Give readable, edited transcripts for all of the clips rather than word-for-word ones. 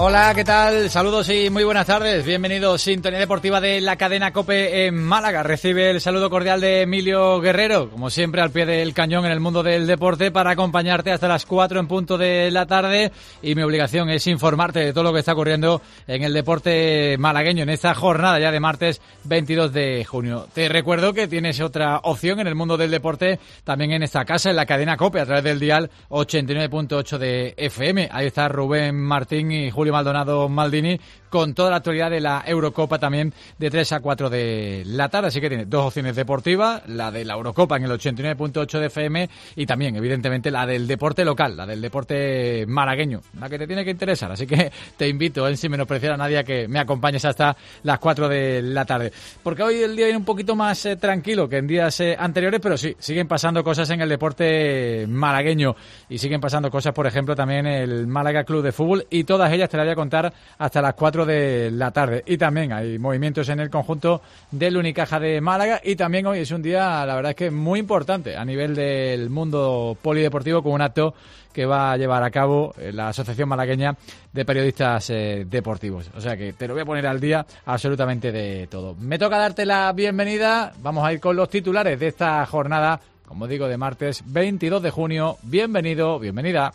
Hola, ¿qué tal? Saludos y muy buenas tardes. Bienvenidos, Sintonía Deportiva de la cadena COPE en Málaga. Recibe el saludo cordial de Emilio Guerrero, como siempre al pie del cañón en el mundo del deporte, para acompañarte hasta las 4 en punto de la tarde. Y mi obligación es informarte de todo lo que está ocurriendo en el deporte malagueño en esta jornada ya de martes 22 de junio. Te recuerdo que tienes otra opción en el mundo del deporte también en esta casa, en la cadena COPE, a través del dial 89.8 de FM. Ahí está Rubén Martín y Julio Maldonado Maldini con toda la actualidad de la Eurocopa también de 3 a 4 de la tarde. Así que tiene dos opciones deportivas, la de la Eurocopa en el 89.8 de FM y también, evidentemente, la del deporte local, la del deporte malagueño, la que te tiene que interesar. Así que te invito, sin menospreciar a nadie, a que me acompañes hasta las 4 de la tarde. Porque hoy el día viene un poquito más tranquilo que en días anteriores, pero sí, siguen pasando cosas en el deporte malagueño y siguen pasando cosas, por ejemplo, también el Málaga Club de Fútbol, y todas ellas te las voy a contar hasta las 4 de la tarde. Y también hay movimientos en el conjunto del Unicaja de Málaga, y también hoy es un día, la verdad es que muy importante a nivel del mundo polideportivo, con un acto que va a llevar a cabo la Asociación Malagueña de Periodistas Deportivos. O sea que te lo voy a poner al día absolutamente de todo. Me toca darte la bienvenida. Vamos a ir con los titulares de esta jornada, como digo, de martes 22 de junio. Bienvenido, bienvenida.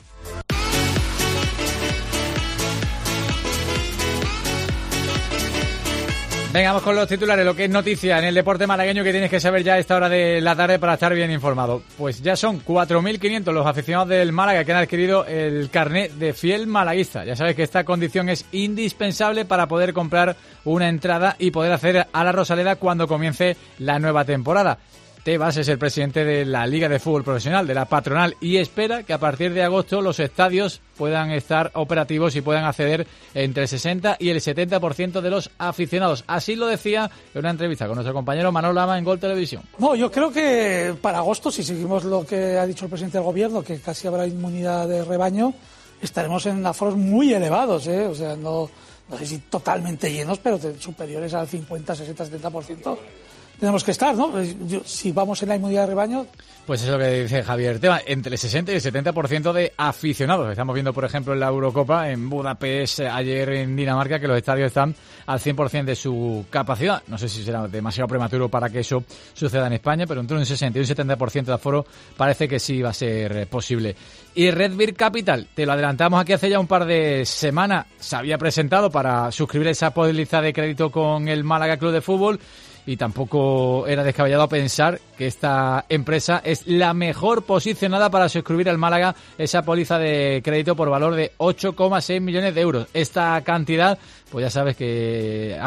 Venga, vamos con los titulares, lo que es noticia en el deporte malagueño que tienes que saber ya a esta hora de la tarde para estar bien informado. Pues ya son 4.500 los aficionados del Málaga que han adquirido el carné de fiel malaguista. Ya sabes que esta condición es indispensable para poder comprar una entrada y poder acceder a la Rosaleda cuando comience la nueva temporada. Tebas es el presidente de la Liga de Fútbol Profesional, de la patronal, y espera que a partir de agosto los estadios puedan estar operativos y puedan acceder entre el 60 y el 70% de los aficionados. Así lo decía en una entrevista con nuestro compañero Manolo Lama en Gol Televisión. No, yo creo que para agosto, si seguimos lo que ha dicho el presidente del gobierno, que casi habrá inmunidad de rebaño, estaremos en aforos muy elevados, O sea, no sé si totalmente llenos, pero superiores al 50, 60, 70%. Tenemos que estar, ¿no? Si vamos en la inmunidad de rebaño. Pues eso es lo que dice Javier Tebas, entre el 60 y el 70% de aficionados. Estamos viendo, por ejemplo, en la Eurocopa, en Budapest, ayer en Dinamarca, que los estadios están al 100% de su capacidad. No sé si será demasiado prematuro para que eso suceda en España, pero entre un 60 y un 70% de aforo parece que sí va a ser posible. Y Red Beer Capital, te lo adelantamos aquí hace ya un par de semanas, se había presentado para suscribir esa póliza de crédito con el Málaga Club de Fútbol, y tampoco era descabellado pensar que esta empresa es la mejor posicionada para suscribir al Málaga esa póliza de crédito por valor de 8,6 millones de euros. Esta cantidad, pues ya sabes que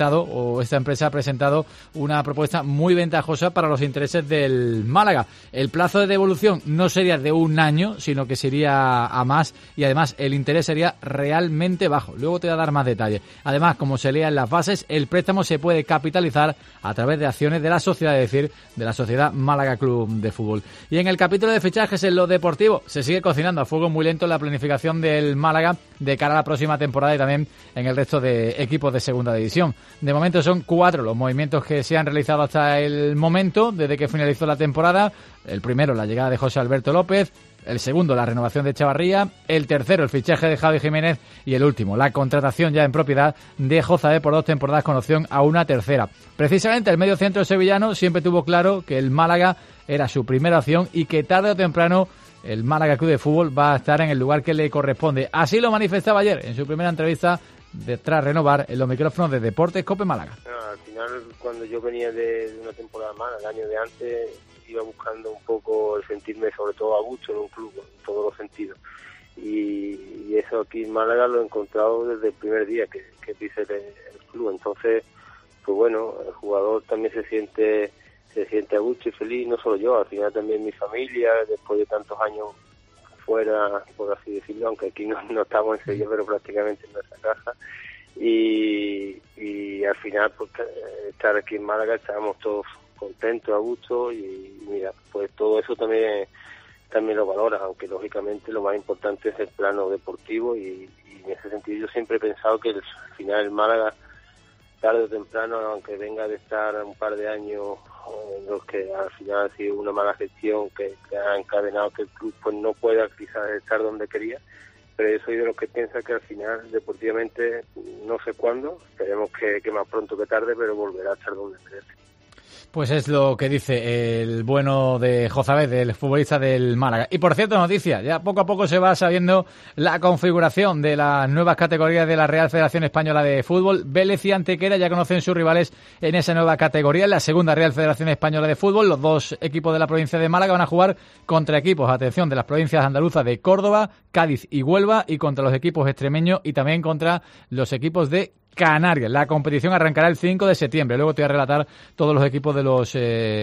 esta empresa ha presentado una propuesta muy ventajosa para los intereses del Málaga. El plazo de devolución no sería de un año, sino que sería a más, y además el interés sería realmente bajo. Luego te voy a dar más detalles. Además, como se lea en las bases, el préstamo se puede capitalizar a través de acciones de la sociedad, es decir, de la Sociedad Málaga Club de Fútbol. Y en el capítulo de fichajes en lo deportivo, se sigue cocinando a fuego muy lento la planificación del Málaga de cara a la próxima temporada y también en el resto de equipos de segunda división. De momento son 4 los movimientos que se han realizado hasta el momento, desde que finalizó la temporada. El primero, la llegada de José Alberto López. El segundo, la renovación de Chavarría. El tercero, el fichaje de Javi Jiménez. Y el último, la contratación ya en propiedad de Jozabé por 2 temporadas con opción a una tercera. Precisamente el medio centro sevillano siempre tuvo claro que el Málaga era su primera opción y que tarde o temprano el Málaga Club de Fútbol va a estar en el lugar que le corresponde. Así lo manifestaba ayer en su primera entrevista tras renovar en los micrófonos de Deportes COPE Málaga. Al final, cuando yo venía de una temporada mala, el año de antes, iba buscando un poco el sentirme sobre todo a gusto en un club, en todos los sentidos. Y eso aquí en Málaga lo he encontrado desde el primer día que pise el club. Entonces, pues bueno, el jugador también se siente a gusto y feliz, no solo yo, al final también mi familia, después de tantos años fuera, por así decirlo, aunque aquí no estamos en Sevilla, pero prácticamente en nuestra casa. Y al final, pues estar aquí en Málaga, estábamos todos contentos, a gusto, y mira, pues todo eso también lo valora, aunque lógicamente lo más importante es el plano deportivo, y en ese sentido yo siempre he pensado que al final el Málaga, tarde o temprano, aunque venga de estar un par de años en los que al final ha sido una mala gestión que ha encadenado que el club pues no pueda quizás estar donde quería, siempre soy de los que piensa que al final, deportivamente, no sé cuándo, esperemos que más pronto que tarde, pero volverá a estar donde merece. Pues es lo que dice el bueno de Jozabed, del futbolista del Málaga. Y por cierto, noticia, ya poco a poco se va sabiendo la configuración de las nuevas categorías de la Real Federación Española de Fútbol. Vélez y Antequera ya conocen sus rivales en esa nueva categoría, en la segunda Real Federación Española de Fútbol. Los dos equipos de la provincia de Málaga van a jugar contra equipos, atención, de las provincias andaluzas de Córdoba, Cádiz y Huelva, y contra los equipos extremeños y también contra los equipos de Canarias. La competición arrancará el 5 de septiembre. Luego te voy a relatar todos los equipos de los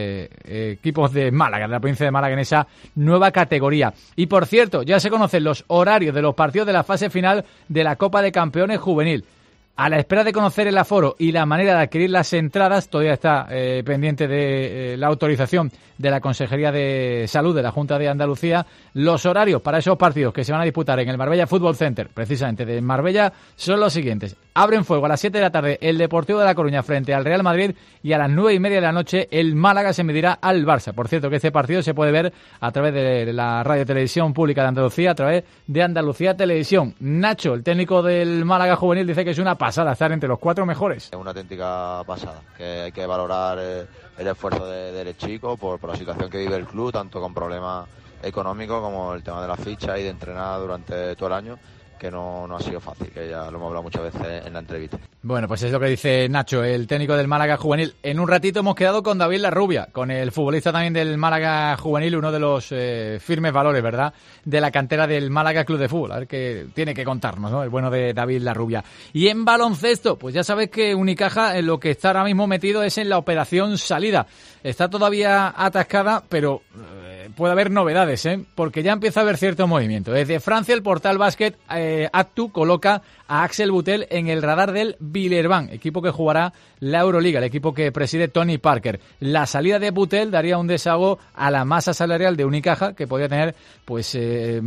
equipos de Málaga, de la provincia de Málaga, en esa nueva categoría. Y por cierto, ya se conocen los horarios de los partidos de la fase final de la Copa de Campeones Juvenil. A la espera de conocer el aforo y la manera de adquirir las entradas, todavía está pendiente de la autorización de la Consejería de Salud de la Junta de Andalucía. Los horarios para esos partidos que se van a disputar en el Marbella Fútbol Center, precisamente de Marbella, son los siguientes. Abren fuego a las 7 de la tarde el Deportivo de La Coruña frente al Real Madrid, y a las 9:30 de la noche el Málaga se medirá al Barça. Por cierto, que este partido se puede ver a través de la Radio Televisión Pública de Andalucía, a través de Andalucía Televisión. Nacho, el técnico del Málaga Juvenil, dice que es una pasada estar entre los 4 mejores. Es una auténtica pasada, que hay que valorar el esfuerzo del chico por la situación que vive el club, tanto con problemas económicos como el tema de la ficha y de entrenar durante todo el año, que no ha sido fácil, que ya lo hemos hablado muchas veces en la entrevista. Bueno, pues es lo que dice Nacho, el técnico del Málaga Juvenil. En un ratito hemos quedado con David Larrubia, con el futbolista también del Málaga Juvenil, uno de los firmes valores, ¿verdad?, de la cantera del Málaga Club de Fútbol. A ver qué tiene que contarnos, ¿no?, el bueno de David Larrubia. Y en baloncesto, pues ya sabes que Unicaja en lo que está ahora mismo metido es en la operación salida. Está todavía atascada, pero puede haber novedades, porque ya empieza a haber cierto movimiento. Desde Francia, el portal Básquet Actu coloca a Axel Butel en el radar del Villeurbanne, equipo que jugará la Euroliga, el equipo que preside Tony Parker. La salida de Butel daría un desahogo a la masa salarial de Unicaja, que podría tener pues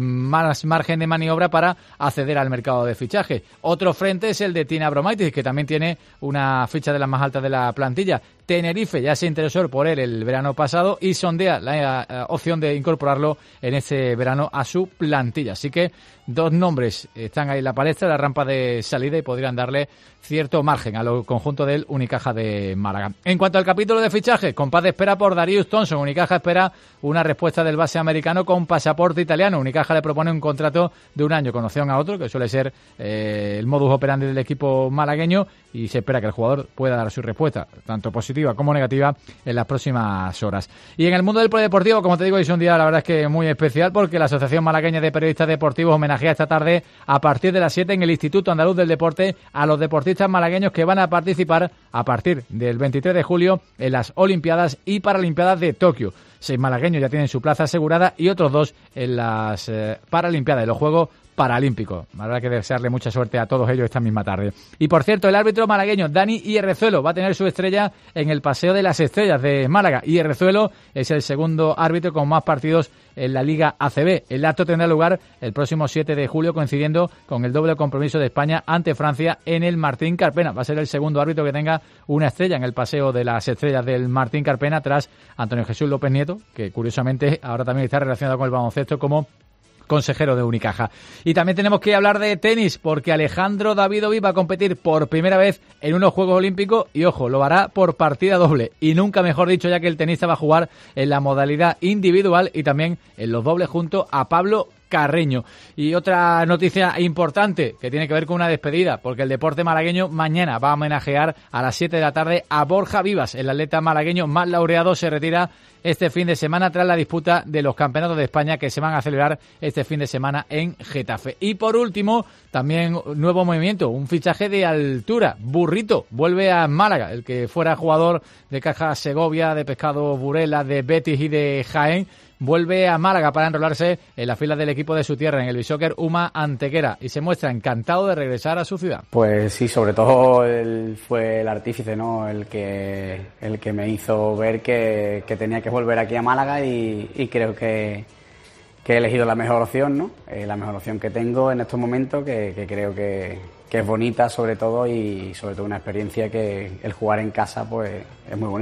más margen de maniobra para acceder al mercado de fichaje. Otro frente es el de Tina Abromaitis, que también tiene una ficha de las más altas de la plantilla. Tenerife ya se interesó por él el verano pasado y sondea la opción de incorporarlo en este verano a su plantilla. Así que dos nombres están ahí en la palestra, la rampa de salida, y podrían darle cierto margen a lo conjunto del Unicaja de Málaga. En cuanto al capítulo de fichaje, compás de espera por Darius Thompson. Unicaja espera una respuesta del base americano con pasaporte italiano. Unicaja le propone un contrato de 1 año con opción a otro, que suele ser el modus operandi del equipo malagueño, y se espera que el jugador pueda dar su respuesta, tanto positiva como negativa, en las próximas horas. Y en el mundo del polideportivo, como te digo, es un día, la verdad es que muy especial, porque la Asociación Malagueña de Periodistas Deportivos homenajea esta tarde, a partir de las 7, en el Instituto Andaluz del Deporte, a los deportistas malagueños que van a participar a partir del 23 de julio en las Olimpiadas y Paralimpiadas de Tokio. 6 malagueños ya tienen su plaza asegurada y otros 2 en las Paralimpiadas, de los Juegos Paralímpicos. Habrá que desearle mucha suerte a todos ellos esta misma tarde. Y por cierto, el árbitro malagueño Dani Hierrezuelo va a tener su estrella en el Paseo de las Estrellas de Málaga. Hierrezuelo es el segundo árbitro con más partidos en la Liga ACB. El acto tendrá lugar el próximo 7 de julio, coincidiendo con el doble compromiso de España ante Francia en el Martín Carpena. Va a ser el segundo árbitro que tenga una estrella en el Paseo de las Estrellas del Martín Carpena, tras Antonio Jesús López Nieto, que curiosamente ahora también está relacionado con el baloncesto como consejero de Unicaja. Y también tenemos que hablar de tenis, porque Alejandro Davidovich va a competir por primera vez en unos Juegos Olímpicos, y ojo, lo hará por partida doble, y nunca mejor dicho, ya que el tenista va a jugar en la modalidad individual y también en los dobles junto a Pablo Carreño. Y otra noticia importante que tiene que ver con una despedida, porque el deporte malagueño mañana va a homenajear a las 7 de la tarde a Borja Vivas. El atleta malagueño más laureado se retira este fin de semana tras la disputa de los campeonatos de España que se van a celebrar este fin de semana en Getafe. Y por último, también nuevo movimiento, un fichaje de altura. Burrito vuelve a Málaga, el que fuera jugador de Caja Segovia, de Pescado Burela, de Betis y de Jaén, vuelve a Málaga para enrolarse en las filas del equipo de su tierra, en el Bisóquer Uma Antequera, y se muestra encantado de regresar a su ciudad. Pues sí, sobre todo él fue el artífice, ¿no? El que me hizo ver que tenía que volver aquí a Málaga, y creo que he elegido la mejor opción, ¿no? La mejor opción que tengo en estos momentos, que creo que es bonita sobre todo, y sobre todo una experiencia que el jugar en casa pues es muy bonito, ¿no?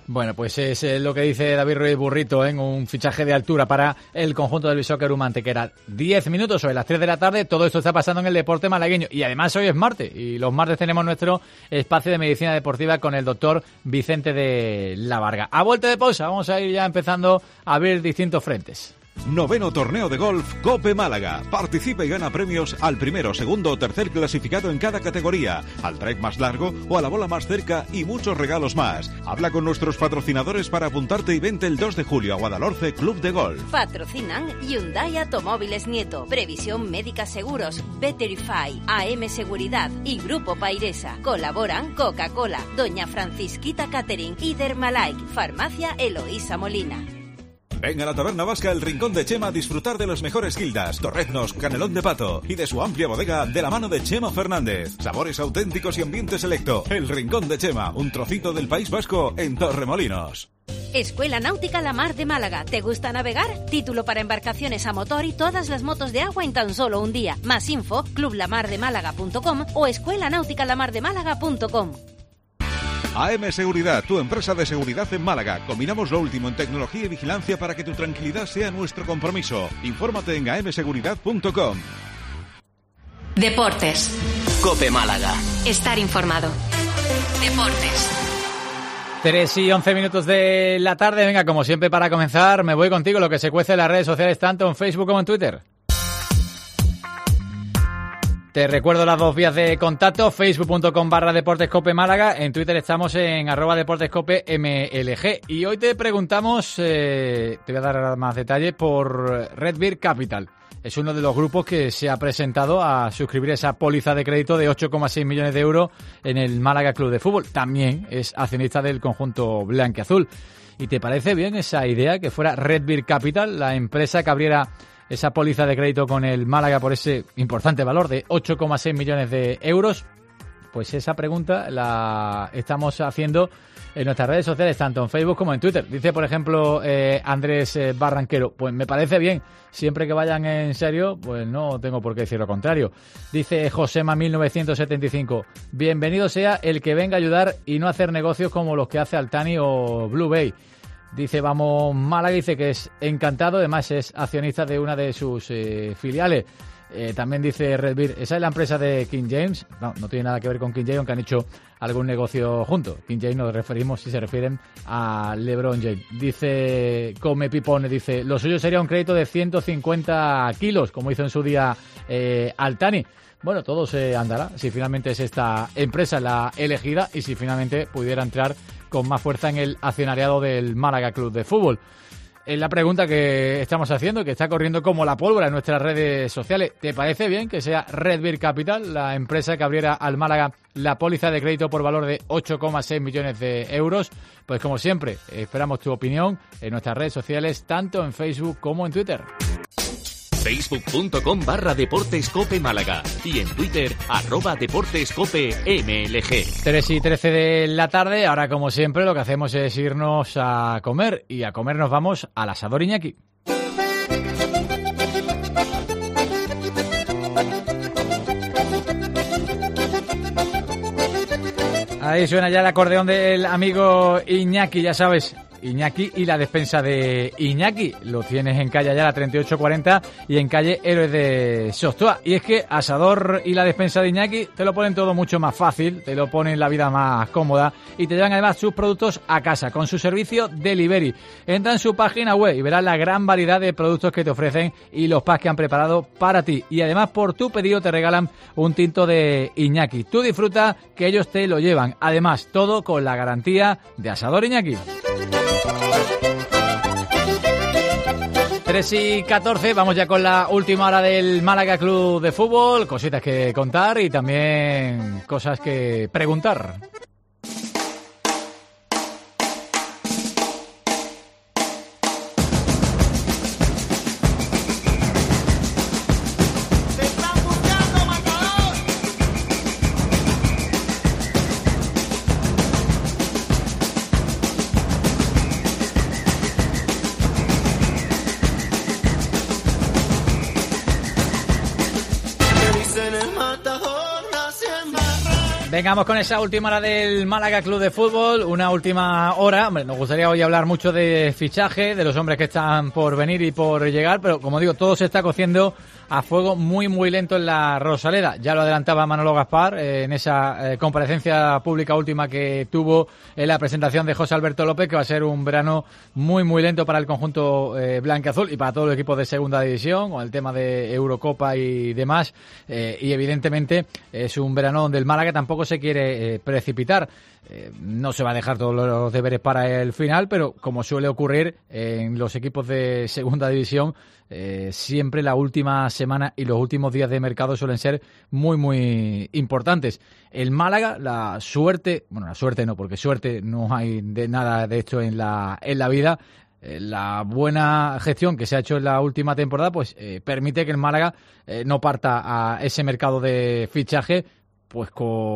Bueno, pues es lo que dice David Ruiz Burrito en un fichaje de altura para el conjunto del Bisóquer Humantequera. 10 minutos sobre las 3 de la tarde, todo esto está pasando en el deporte malagueño y además hoy es martes y los martes tenemos nuestro espacio de medicina deportiva con el doctor Vicente de la Varga. A vuelta de pausa vamos a ir ya empezando a abrir distintos frentes. 9º torneo de golf Cope Málaga. Participa y gana premios al primero, segundo o tercer clasificado en cada categoría, al drive más largo o a la bola más cerca y muchos regalos más. Habla con nuestros patrocinadores para apuntarte y vente el 2 de julio a Guadalhorce Club de Golf. Patrocinan Hyundai Automóviles Nieto, Previsión Médica Seguros, Betterify, AM Seguridad y Grupo Pairesa. Colaboran Coca-Cola, Doña Francisquita Catering y Dermalike, Farmacia Eloísa Molina. Ven a la Taberna Vasca El Rincón de Chema a disfrutar de los mejores guildas, torreznos, canelón de pato y de su amplia bodega de la mano de Chema Fernández. Sabores auténticos y ambiente selecto. El Rincón de Chema, un trocito del País Vasco en Torremolinos. Escuela Náutica La Mar de Málaga. ¿Te gusta navegar? Título para embarcaciones a motor y todas las motos de agua en tan solo un día. Más info, clublamardemalaga.com o escuelanauticalamardemálaga.com. AM Seguridad, tu empresa de seguridad en Málaga. Combinamos lo último en tecnología y vigilancia para que tu tranquilidad sea nuestro compromiso. Infórmate en amseguridad.com. Deportes. Cope Málaga. Estar informado. Deportes. 3 y 11 minutos de la tarde. Venga, como siempre, para comenzar, me voy contigo, lo que se cuece en las redes sociales, tanto en Facebook como en Twitter. Te recuerdo las dos vías de contacto, facebook.com/deportescope Málaga, en Twitter estamos en @deportescope MLG. Y hoy te preguntamos, te voy a dar más detalles, por Red Beer Capital. Es uno de los grupos que se ha presentado a suscribir esa póliza de crédito de 8,6 millones de euros en el Málaga Club de Fútbol. También es accionista del conjunto blanquiazul. ¿Y te parece bien esa idea que fuera Red Beer Capital, la empresa que abriera esa póliza de crédito con el Málaga por ese importante valor de 8,6 millones de euros? Pues esa pregunta la estamos haciendo en nuestras redes sociales, tanto en Facebook como en Twitter. Dice, por ejemplo, Andrés Barranquero, pues me parece bien, siempre que vayan en serio, pues no tengo por qué decir lo contrario. Dice Josema 1975, bienvenido sea el que venga a ayudar y no hacer negocios como los que hace Altani o Blue Bay. Dice, vamos, Málaga, dice que es encantado, además es accionista de una de sus filiales. También dice Red Beer, esa es la empresa de King James. No tiene nada que ver con King James, aunque han hecho algún negocio juntos. King James nos referimos, si se refieren, a LeBron James. Dice Come Pipone, dice, lo suyo sería un crédito de 150 kilos, como hizo en su día Altani. Bueno, todo se andará si finalmente es esta empresa la elegida y si finalmente pudiera entrar con más fuerza en el accionariado del Málaga Club de Fútbol. Es la pregunta que estamos haciendo, que está corriendo como la pólvora en nuestras redes sociales. ¿Te parece bien que sea Red Beer Capital, la empresa que abriera al Málaga la póliza de crédito por valor de 8,6 millones de euros? Pues como siempre, esperamos tu opinión en nuestras redes sociales, tanto en Facebook como en Twitter. Facebook.com/deportescope Málaga y en Twitter @deportescope MLG. 3 y 13 de la tarde, ahora como siempre lo que hacemos es irnos a comer y a comer nos vamos al Asador Iñaki. Ahí suena ya el acordeón del amigo Iñaki, ya sabes, Iñaki y la despensa de Iñaki. Lo tienes en calle Ayala 3840 y en calle Héroes de Sostua. Y es que Asador y la despensa de Iñaki te lo ponen todo mucho más fácil, te lo ponen la vida más cómoda y te llevan además sus productos a casa con su servicio delivery. Entra en su página web y verás la gran variedad de productos que te ofrecen y los packs que han preparado para ti. Y además por tu pedido te regalan un tinto de Iñaki. Tú disfruta que ellos te lo llevan. Además, todo con la garantía de Asador Iñaki. 3 y 14, vamos ya con la última hora del Málaga Club de Fútbol. Cositas que contar y también cosas que preguntar. Vengamos con esa última hora del Málaga Club de Fútbol, una última hora. Hombre, nos gustaría hoy hablar mucho de fichaje, de los hombres que están por venir y por llegar, pero como digo, todo se está cociendo a fuego muy muy lento en la Rosaleda. Ya lo adelantaba Manolo Gaspar en esa comparecencia pública última que tuvo en la presentación de José Alberto López, que va a ser un verano muy muy lento para el conjunto blanquiazul y para todos los equipos de segunda división, con el tema de Eurocopa y demás, y evidentemente es un verano donde el Málaga tampoco se quiere precipitar. No se va a dejar todos los deberes para el final, pero como suele ocurrir en los equipos de segunda división, siempre la última semana y los últimos días de mercado suelen ser muy muy importantes. El Málaga, la suerte no, porque suerte no hay de nada de esto en la vida. La buena gestión que se ha hecho en la última temporada pues permite que el Málaga no parta a ese mercado de fichaje pues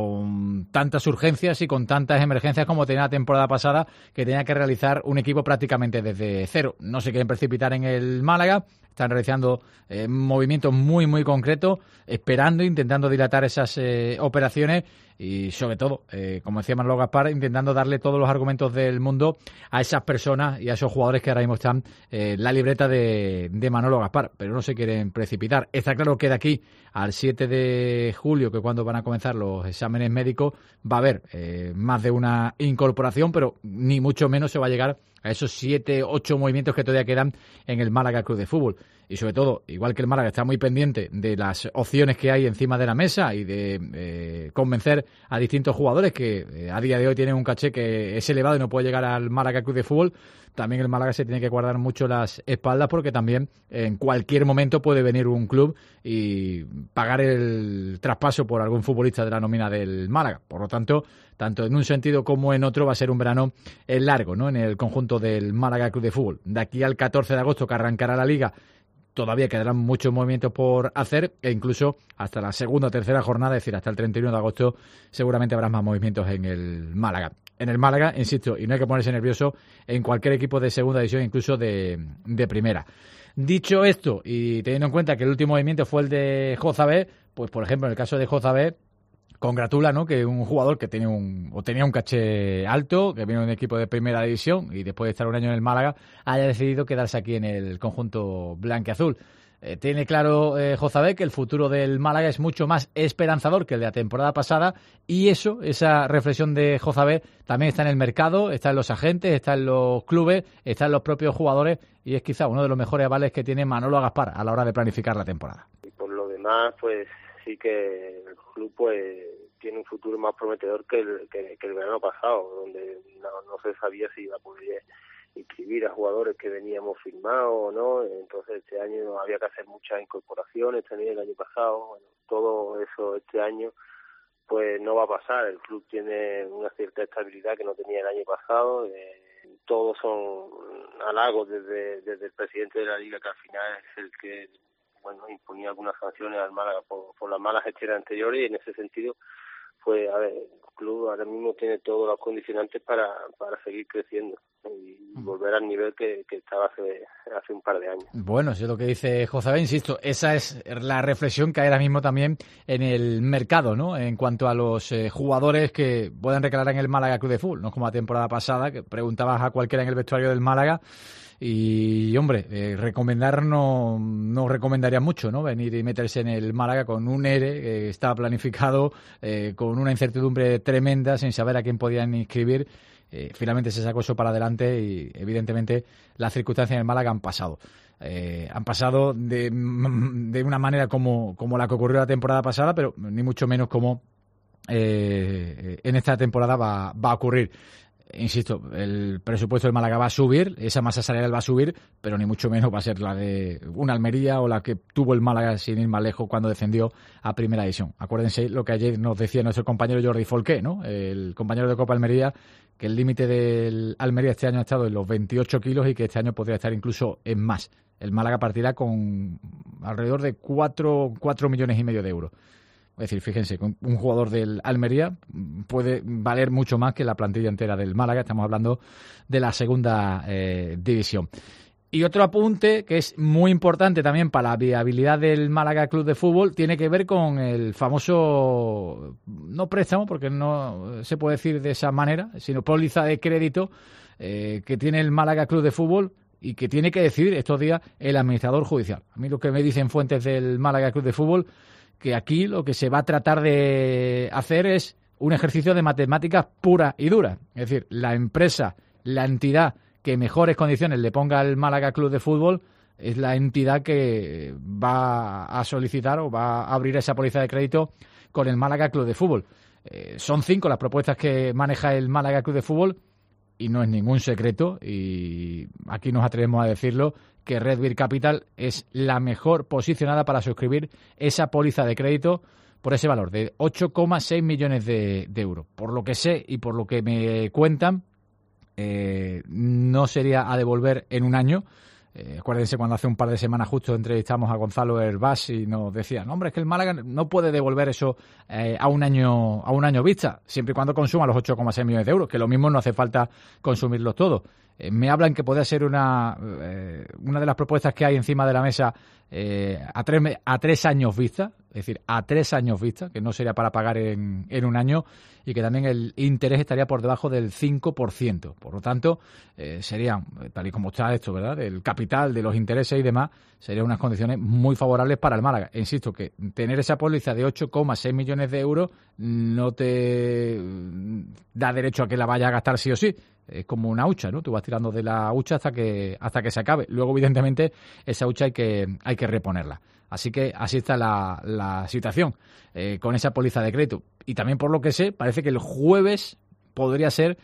con tantas urgencias y con tantas emergencias como tenía la temporada pasada, que tenía que realizar un equipo prácticamente desde cero. No se quieren precipitar en el Málaga, están realizando movimientos muy muy concretos, esperando, intentando dilatar esas operaciones y sobre todo, como decía Manolo Gaspar, intentando darle todos los argumentos del mundo a esas personas y a esos jugadores que ahora mismo están en la libreta de Manolo Gaspar, pero no se quieren precipitar. Está claro que de aquí al 7 de julio, que cuando van a comenzar los exámenes médicos, va a haber más de una incorporación, pero ni mucho menos se va a llegar a esos 7, 8 movimientos que todavía quedan en el Málaga Club de Fútbol. Y sobre todo, igual que el Málaga está muy pendiente de las opciones que hay encima de la mesa y de convencer a distintos jugadores que a día de hoy tienen un caché que es elevado y no puede llegar al Málaga Club de Fútbol, también el Málaga se tiene que guardar mucho las espaldas, porque también en cualquier momento puede venir un club y pagar el traspaso por algún futbolista de la nómina del Málaga. Por lo tanto, tanto en un sentido como en otro va a ser un verano largo, ¿no?, en el conjunto del Málaga Club de Fútbol. De aquí al 14 de agosto, que arrancará la Liga, todavía quedarán muchos movimientos por hacer, e incluso hasta la segunda o tercera jornada, es decir, hasta el 31 de agosto, seguramente habrá más movimientos en el Málaga. En el Málaga, insisto, y no hay que ponerse nervioso, en cualquier equipo de segunda división, incluso de primera. Dicho esto, y teniendo en cuenta que el último movimiento fue el de Jozabé, pues por ejemplo, en el caso de Jozabé, congratula, ¿no?, que un jugador que tenía un caché alto, que viene de un equipo de primera división y después de estar un año en el Málaga, haya decidido quedarse aquí en el conjunto blanquiazul. Tiene claro Jozabé que el futuro del Málaga es mucho más esperanzador que el de la temporada pasada, y esa reflexión de Jozabé también está en el mercado, está en los agentes, está en los clubes, está en los propios jugadores, y es quizá uno de los mejores avales que tiene Manolo Gaspar a la hora de planificar la temporada. Y por lo demás, pues sí que el club pues tiene un futuro más prometedor que el verano pasado, donde no se sabía si iba a poder inscribir a jugadores que veníamos firmados o no. Entonces este año había que hacer muchas incorporaciones, tenía el año pasado. Bueno, todo eso este año pues no va a pasar. El club tiene una cierta estabilidad que no tenía el año pasado. Todos son halagos desde el presidente de la Liga, que al final es el que imponía algunas sanciones al Málaga por las malas gestiones anteriores, y en ese sentido pues a ver, el club ahora mismo tiene todos los condicionantes para seguir creciendo y volver al nivel que estaba hace un par de años. Bueno, eso es lo que dice Jozabé, insisto, esa es la reflexión que hay ahora mismo también en el mercado, ¿no?, en cuanto a los jugadores que puedan recalar en el Málaga Club de Fútbol, no como la temporada pasada, que preguntabas a cualquiera en el vestuario del Málaga y, hombre, recomendar no recomendaría mucho, ¿no?, venir y meterse en el Málaga con un ERE que estaba planificado, con una incertidumbre tremenda, sin saber a quién podían inscribir. Finalmente se sacó eso para adelante y, evidentemente, las circunstancias en el Málaga han pasado. Han pasado de una manera como la que ocurrió la temporada pasada, pero ni mucho menos como en esta temporada va a ocurrir. Insisto, el presupuesto del Málaga va a subir, esa masa salarial va a subir, pero ni mucho menos va a ser la de una Almería o la que tuvo el Málaga, sin ir más lejos, cuando descendió a Primera División. Acuérdense lo que ayer nos decía nuestro compañero Jordi Folqué, ¿no?, el compañero de Copa Almería, que el límite del Almería este año ha estado en los 28 kilos y que este año podría estar incluso en más. El Málaga partirá con alrededor de 4,5 millones de euros. Es decir, fíjense, un jugador del Almería puede valer mucho más que la plantilla entera del Málaga. Estamos hablando de la segunda división. Y otro apunte que es muy importante también para la viabilidad del Málaga Club de Fútbol tiene que ver con el famoso, no préstamo, porque no se puede decir de esa manera, sino póliza de crédito que tiene el Málaga Club de Fútbol y que tiene que decidir estos días el administrador judicial. A mí lo que me dicen fuentes del Málaga Club de Fútbol, que aquí lo que se va a tratar de hacer es un ejercicio de matemáticas pura y dura. Es decir, la empresa, la entidad que mejores condiciones le ponga al Málaga Club de Fútbol es la entidad que va a solicitar o va a abrir esa póliza de crédito con el Málaga Club de Fútbol. Son 5 las propuestas que maneja el Málaga Club de Fútbol y no es ningún secreto, y aquí nos atrevemos a decirlo, que Red Beer Capital es la mejor posicionada para suscribir esa póliza de crédito por ese valor de 8,6 millones de euros. Por lo que sé y por lo que me cuentan, no sería a devolver en un año. Acuérdense cuando hace un par de semanas justo entrevistamos a Gonzalo Herbás y nos decía, no, hombre, es que el Málaga no puede devolver eso a un año vista, siempre y cuando consuma los 8,6 millones de euros, que lo mismo no hace falta consumirlos todos. Me hablan que podría ser una de las propuestas que hay encima de la mesa a 3 años vista, es decir, a 3 años vista, que no sería para pagar en un año, y que también el interés estaría por debajo del 5%. Por lo tanto, serían, tal y como está esto, ¿verdad?, el capital, de los intereses y demás, serían unas condiciones muy favorables para el Málaga. E insisto, que tener esa póliza de 8,6 millones de euros no te da derecho a que la vaya a gastar sí o sí. Es como una hucha, ¿no? Tú vas tirando de la hucha hasta que se acabe. Luego, evidentemente, esa hucha hay que reponerla. Así que así está la situación con esa póliza de crédito. Y también, por lo que sé, parece que el jueves podría ser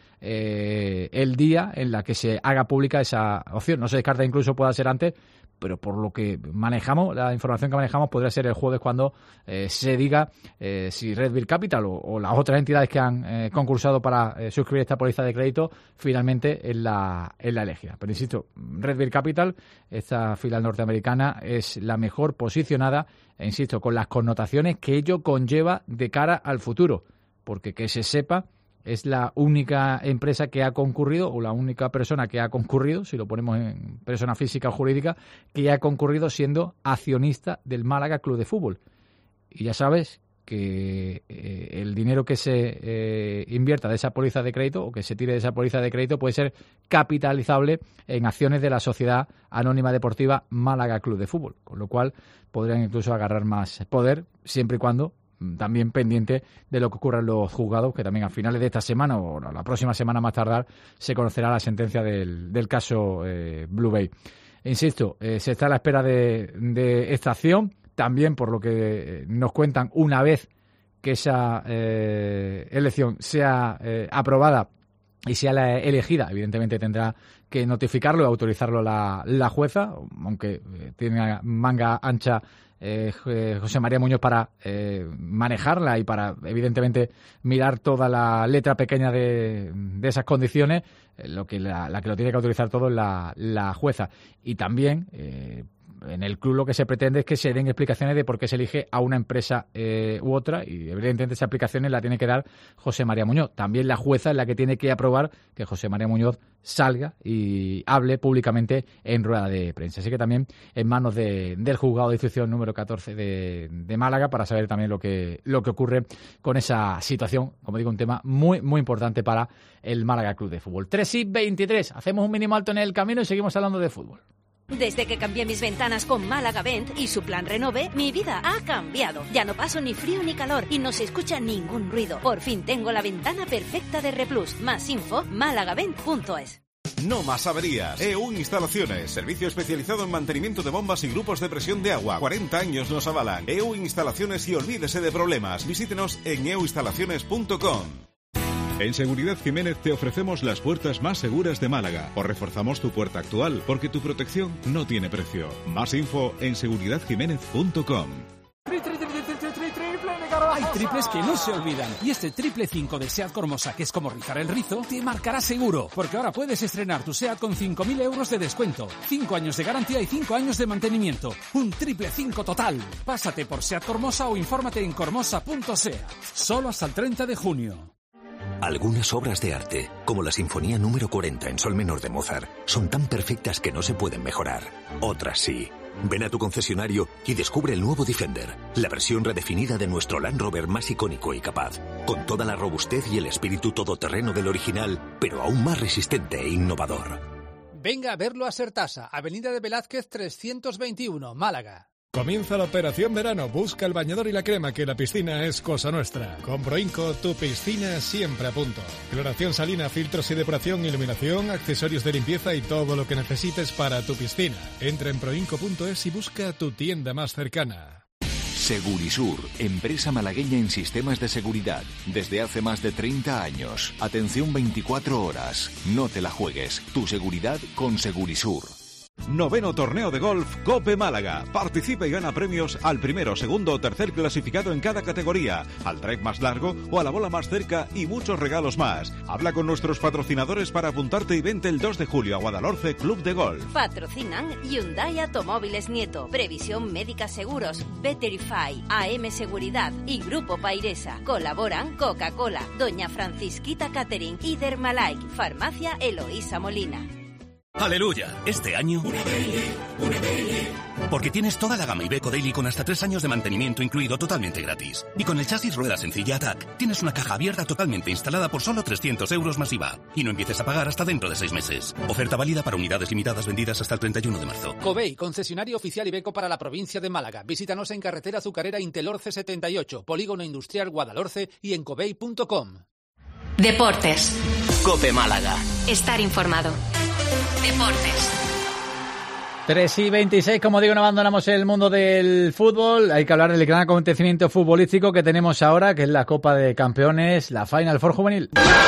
el día en la que se haga pública esa opción. No se descarta, incluso pueda ser antes, pero por lo que manejamos, la información que manejamos, podría ser el jueves cuando se diga si Red Beer Capital o las otras entidades que han concursado para suscribir esta póliza de crédito finalmente es la elegida. Pero insisto, Red Beer Capital, esta filial norteamericana, es la mejor posicionada, e insisto, con las connotaciones que ello conlleva de cara al futuro, porque que se sepa, es la única empresa que ha concurrido, o la única persona que ha concurrido, si lo ponemos en persona física o jurídica, que ha concurrido siendo accionista del Málaga Club de Fútbol. Y ya sabes que el dinero que se invierta de esa póliza de crédito o que se tire de esa póliza de crédito puede ser capitalizable en acciones de la Sociedad Anónima Deportiva Málaga Club de Fútbol, con lo cual podrían incluso agarrar más poder, siempre y cuando también pendiente de lo que ocurra en los juzgados, que también a finales de esta semana o la próxima semana más tardar se conocerá la sentencia del caso Blue Bay. Insisto, se está a la espera de esta acción, también por lo que nos cuentan, una vez que esa elección sea aprobada y sea la elegida, evidentemente tendrá que notificarlo y autorizarlo la jueza, aunque tiene manga ancha José María Muñoz para manejarla y para, evidentemente, mirar toda la letra pequeña de esas condiciones, la que lo tiene que autorizar todo es la jueza. Y también en el club lo que se pretende es que se den explicaciones de por qué se elige a una empresa u otra, y evidentemente esas explicaciones las tiene que dar José María Muñoz. También la jueza es la que tiene que aprobar que José María Muñoz salga y hable públicamente en rueda de prensa. Así que también en manos del juzgado de instrucción número 14 de Málaga, para saber también lo que ocurre con esa situación. Como digo, un tema muy, muy importante para el Málaga Club de Fútbol. 3:23. Hacemos un mínimo alto en el camino y seguimos hablando de fútbol. Desde que cambié mis ventanas con Málaga Vent y su plan Renove, mi vida ha cambiado. Ya no paso ni frío ni calor y no se escucha ningún ruido. Por fin tengo la ventana perfecta de Replus. Más info, malagavent.es. No más averías. EU Instalaciones. Servicio especializado en mantenimiento de bombas y grupos de presión de agua. 40 años nos avalan. EU Instalaciones y olvídese de problemas. Visítenos en euinstalaciones.com. En Seguridad Jiménez te ofrecemos las puertas más seguras de Málaga. O reforzamos tu puerta actual, porque tu protección no tiene precio. Más info en seguridadjiménez.com. Hay triples que no se olvidan. Y este triple 5 de SEAT Cormosa, que es como rizar el rizo, te marcará seguro. Porque ahora puedes estrenar tu SEAT con 5.000 euros de descuento, 5 años de garantía y 5 años de mantenimiento. Un triple 5 total. Pásate por SEAT Cormosa o infórmate en cormosa.seat. Solo hasta el 30 de junio. Algunas obras de arte, como la Sinfonía número 40 en sol menor de Mozart, son tan perfectas que no se pueden mejorar. Otras sí. Ven a tu concesionario y descubre el nuevo Defender, la versión redefinida de nuestro Land Rover más icónico y capaz, con toda la robustez y el espíritu todoterreno del original, pero aún más resistente e innovador. Venga a verlo a Sertasa, Avenida de Velázquez 321, Málaga. Comienza la operación verano. Busca el bañador y la crema, que la piscina es cosa nuestra. Con Proinco, tu piscina siempre a punto. Cloración salina, filtros y depuración, iluminación, accesorios de limpieza y todo lo que necesites para tu piscina. Entra en proinco.es y busca tu tienda más cercana. Segurisur, empresa malagueña en sistemas de seguridad. Desde hace más de 30 años. Atención 24 horas. No te la juegues. Tu seguridad con Segurisur. 9º torneo de golf Cope Málaga. Participa y gana premios al primero, segundo o tercer clasificado en cada categoría, al drive más largo o a la bola más cerca y muchos regalos más. Habla con nuestros patrocinadores para apuntarte y vente el 2 de julio a Guadalhorce Club de Golf. Patrocinan Hyundai Automóviles Nieto, Previsión Médica Seguros, Betterify, AM Seguridad y Grupo Pairesa. Colaboran Coca-Cola, Doña Francisquita Catering y Dermalike, Farmacia Eloísa Molina. ¡Aleluya! Este año... Una Daily. Porque tienes toda la gama Iveco Daily con hasta 3 años de mantenimiento incluido totalmente gratis. Y con el chasis rueda sencilla Attack, tienes una caja abierta totalmente instalada por solo 300 euros más IVA. Y no empieces a pagar hasta dentro de 6 meses. Oferta válida para unidades limitadas vendidas hasta el 31 de marzo. Covey, concesionario oficial Iveco para la provincia de Málaga. Visítanos en carretera Azucarera Intelorce 78, Polígono Industrial Guadalhorce y en covey.com. Deportes. COPE Málaga. Estar informado. Deportes. 3:26, como digo, no abandonamos el mundo del fútbol. Hay que hablar del gran acontecimiento futbolístico que tenemos ahora, que es la Copa de Campeones, la Final Four juvenil.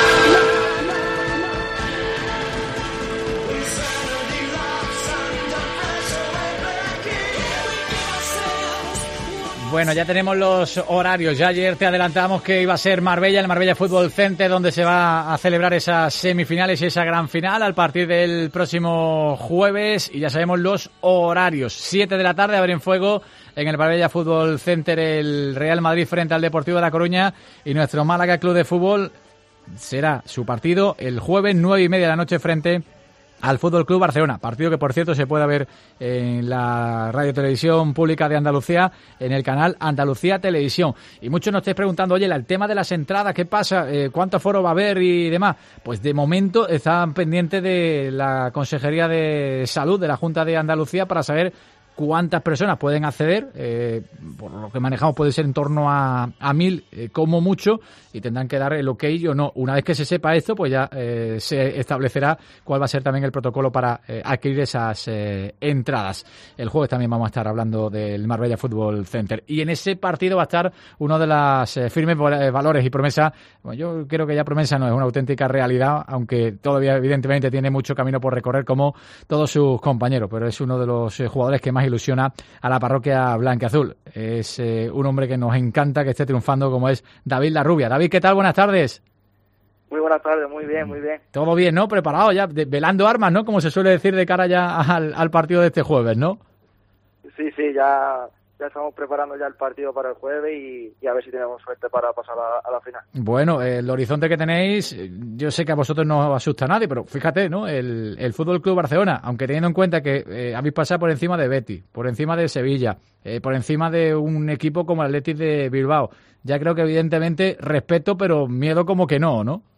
Bueno, ya tenemos los horarios. Ya ayer te adelantamos que iba a ser Marbella, el Marbella Fútbol Center, donde se va a celebrar esas semifinales y esa gran final a partir del próximo jueves. Y ya sabemos los horarios. 7 de la tarde, abre en fuego en el Marbella Fútbol Center el Real Madrid frente al Deportivo de La Coruña. Y nuestro Málaga Club de Fútbol será su partido el jueves 9:30 de la noche frente al Fútbol Club Barcelona, partido que por cierto se puede ver en la Radio Televisión Pública de Andalucía, en el canal Andalucía Televisión. Y muchos nos estáis preguntando, oye, el tema de las entradas, ¿qué pasa? ¿Cuánto aforo va a haber y demás? Pues de momento están pendientes de la Consejería de Salud de la Junta de Andalucía para saber cuántas personas pueden acceder. Por lo que manejamos puede ser en torno a 1.000 como mucho, y tendrán que dar el ok o no. Una vez que se sepa esto, pues ya se establecerá cuál va a ser también el protocolo para adquirir esas entradas. El jueves también vamos a estar hablando del Marbella Fútbol Center, y en ese partido va a estar uno de las firmes valores y promesa. Bueno, yo creo que ya promesa no, es una auténtica realidad, aunque todavía evidentemente tiene mucho camino por recorrer como todos sus compañeros, pero es uno de los jugadores que más ilusiona a la parroquia blanquiazul. Es un hombre que nos encanta que esté triunfando, como es David Larrubia. David, ¿qué tal? Buenas tardes. Muy buenas tardes, muy bien, muy bien. Todo bien, ¿no? Preparado ya, velando armas, ¿no? Como se suele decir de cara ya al partido de este jueves, ¿no? Sí, ya estamos preparando ya el partido para el jueves y a ver si tenemos suerte para pasar a la final. Bueno, el horizonte que tenéis, yo sé que a vosotros no os asusta a nadie, pero fíjate, ¿no? El Fútbol Club Barcelona, aunque teniendo en cuenta que habéis pasado por encima de Betis, por encima de Sevilla, por encima de un equipo como el Athletic de Bilbao, ya creo que evidentemente respeto, pero miedo como que no, ¿no?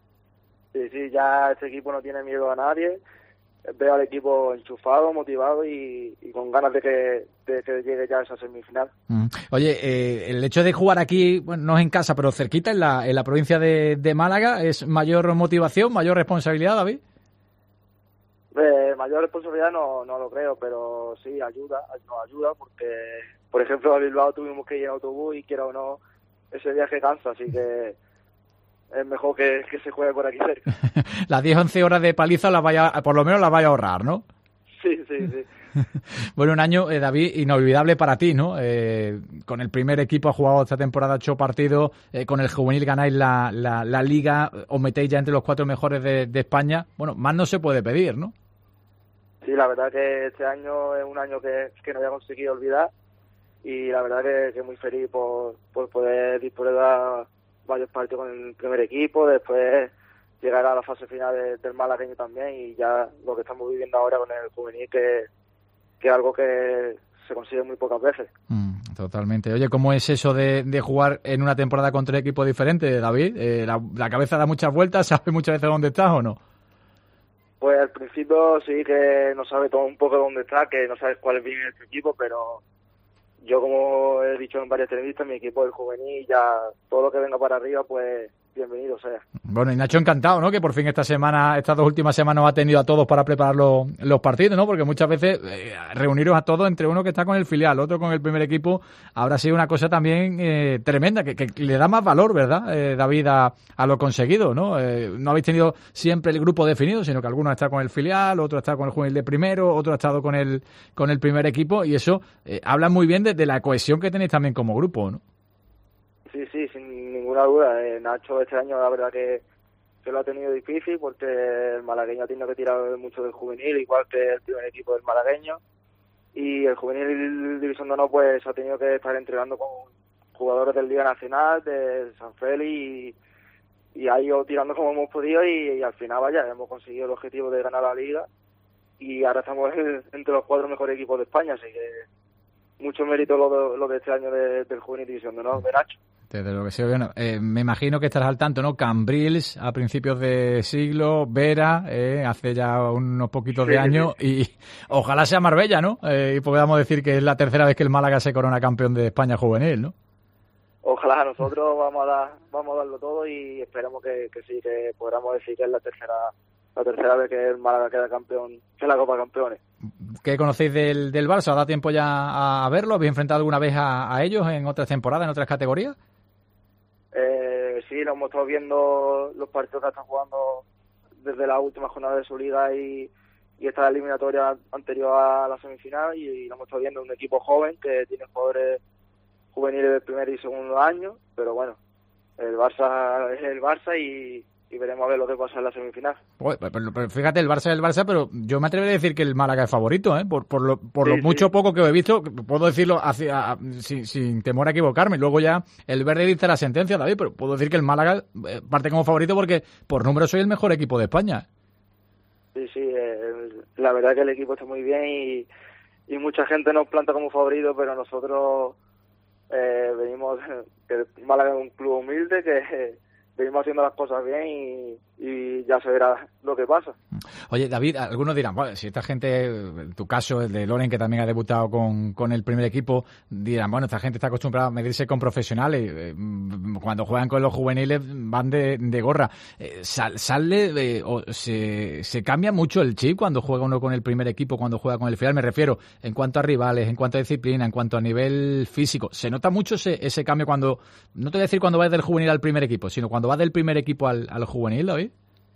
Sí, ya este equipo no tiene miedo a nadie. Veo al equipo enchufado, motivado y con ganas de que llegue ya a esa semifinal. Oye, el hecho de jugar aquí, bueno, no es en casa, pero cerquita, en la provincia de Málaga, ¿es mayor motivación, mayor responsabilidad, David? Mayor responsabilidad no lo creo, pero sí, nos ayuda porque, por ejemplo, a Bilbao tuvimos que ir en autobús y quiera o no, ese viaje cansa, así que es mejor que se juegue por aquí cerca. Las 10-11 horas de paliza por lo menos las vaya a ahorrar, ¿no? Sí. Bueno, un año, David, inolvidable para ti, ¿no? Con el primer equipo ha jugado esta temporada 8 partidos, con el juvenil ganáis la Liga, os metéis ya entre los 4 mejores de España. Bueno, más no se puede pedir, ¿no? Sí, la verdad que este año es un año que no había conseguido olvidar, y la verdad que muy feliz por poder disponer varios partidos con el primer equipo, después llegar a la fase final del malagueño también, y ya lo que estamos viviendo ahora con el juvenil, que es algo que se consigue muy pocas veces. Totalmente. Oye, ¿cómo es eso de jugar en una temporada contra equipos diferentes, David? ¿La cabeza da muchas vueltas? ¿Sabes muchas veces dónde estás o no? Pues al principio sí que no sabes todo un poco dónde está, que no sabes cuál es bien el equipo, pero yo, como he dicho en varias entrevistas, mi equipo es el juvenil, ya todo lo que venga para arriba, pues bienvenido sea. Bueno, y Nacho encantado, ¿no? Que por fin estas 2 últimas semanas ha tenido a todos para preparar los partidos, ¿no? Porque muchas veces reuniros a todos, entre uno que está con el filial, otro con el primer equipo, habrá sido una cosa también tremenda, que le da más valor, ¿verdad, David, a lo conseguido, ¿no? No habéis tenido siempre el grupo definido, sino que alguno ha estado con el filial, otro ha estado con el juvenil de primero, otro ha estado con el primer equipo, y eso habla muy bien de la cohesión que tenéis también como grupo, ¿no? Sí, sin ninguna duda. Nacho este año la verdad que lo ha tenido difícil, porque el malagueño ha tenido que tirar mucho del juvenil, igual que el primer equipo del malagueño, y el juvenil División de Honor pues ha tenido que estar entrenando con jugadores del Liga Nacional, de San Félix, y ha ido tirando como hemos podido, y al final hemos conseguido el objetivo de ganar la Liga, y ahora estamos entre los 4 mejores equipos de España, así que mucho mérito lo de este año del juvenil División de Honor de Nacho. Desde lo que sé, bueno, me imagino que estarás al tanto, ¿no? Cambrils a principios de siglo, Vera hace ya unos poquitos de años, y ojalá sea Marbella, ¿no? Y podamos decir que es la tercera vez que el Málaga se corona campeón de España juvenil, ¿no? Ojalá. Nosotros vamos a darlo todo, y esperamos que sí, que podamos decir que es la tercera vez que el Málaga queda campeón de la Copa Campeones. ¿Qué conocéis del Barça? ¿Os da tiempo ya a verlo? ¿Habéis enfrentado alguna vez a ellos en otras temporadas, en otras categorías? Sí, lo hemos estado viendo, los partidos que están jugando desde la última jornada de su liga y esta eliminatoria anterior a la semifinal, y lo hemos estado viendo un equipo joven que tiene jugadores juveniles del primer y segundo año, pero bueno, el Barça es el Barça, y veremos a ver lo que pasa en la semifinal. Pues, pero fíjate, el Barça es el Barça, pero yo me atrevo a decir que el Málaga es favorito, ¿eh? Por lo mucho poco que he visto, puedo decirlo sin temor a equivocarme. Luego ya el verde dice la sentencia, David, pero puedo decir que el Málaga parte como favorito porque por número soy el mejor equipo de España. Sí, la verdad que el equipo está muy bien, y mucha gente nos planta como favorito, pero nosotros venimos, que el Málaga es un club humilde, que venimos haciendo las cosas bien, y ya se verá lo que pasa. Oye, David, algunos dirán, bueno, si esta gente, en tu caso, el de Loren, que también ha debutado con el primer equipo, dirán, bueno, esta gente está acostumbrada a medirse con profesionales, cuando juegan con los juveniles van de gorra. ¿Se cambia mucho el chip cuando juega uno con el primer equipo, cuando juega con el filial? Me refiero en cuanto a rivales, en cuanto a disciplina, en cuanto a nivel físico. ¿Se nota mucho ese cambio cuando, no te voy a decir cuando vas del juvenil al primer equipo, sino cuando vas del primer equipo al juvenil, David?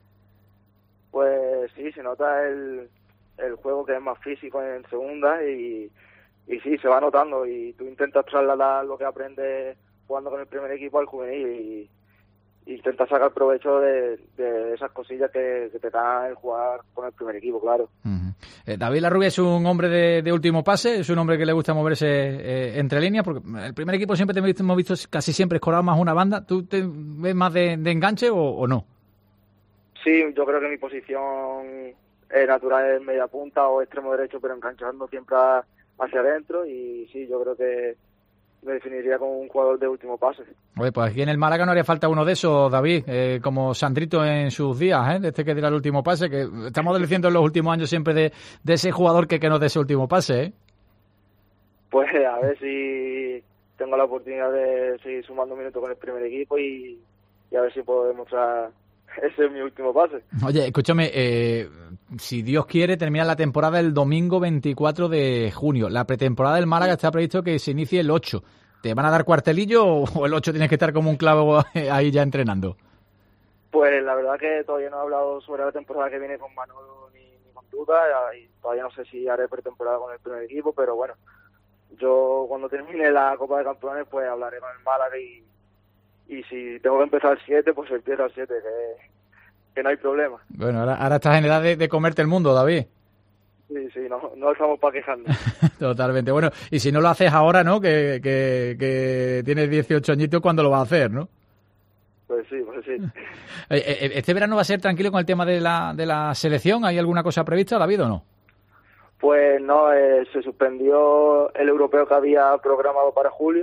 Pues sí, se nota el juego, que es más físico en segunda, y sí, se va notando, y tú intentas trasladar lo que aprendes jugando con el primer equipo al juvenil, y intentas sacar provecho de esas cosillas que te dan el jugar con el primer equipo, claro. Uh-huh. David Larrubia es un hombre de último pase, es un hombre que le gusta moverse entre líneas, porque el primer equipo siempre te hemos visto casi siempre escorado más una banda. ¿Tú te ves más de enganche o no? Sí, yo creo que mi posición natural es media punta o extremo derecho, pero enganchando siempre hacia adentro, y sí, yo creo que me definiría como un jugador de último pase. Oye, pues aquí en el Málaga no haría falta uno de esos, David, como Sandrito en sus días, de este que diera el último pase, que estamos diciendo en los últimos años siempre de ese jugador que nos dé ese último pase, Pues a ver si tengo la oportunidad de seguir sumando minutos con el primer equipo, y a ver si puedo demostrar ese es mi último pase. Oye, escúchame, si Dios quiere, termina la temporada el domingo 24 de junio. La pretemporada del Málaga está previsto que se inicie el 8. ¿Te van a dar cuartelillo o el 8 tienes que estar como un clavo ahí ya entrenando? Pues la verdad que todavía no he hablado sobre la temporada que viene con Manolo ni con Duda, y todavía no sé si haré pretemporada con el primer equipo, pero bueno, yo cuando termine la Copa de Campeones pues hablaré con el Málaga, y si tengo que empezar el 7, pues empiezo al 7, que no hay problema. Bueno, ahora estás en edad de comerte el mundo, David. Sí, no estamos para quejarnos. Totalmente. Bueno, y si no lo haces ahora, ¿no? Que tienes 18 añitos, ¿cuándo lo vas a hacer, no? Pues sí. ¿Este verano va a ser tranquilo con el tema de la selección? ¿Hay alguna cosa prevista, David, o no? Pues no, se suspendió el europeo que había programado para julio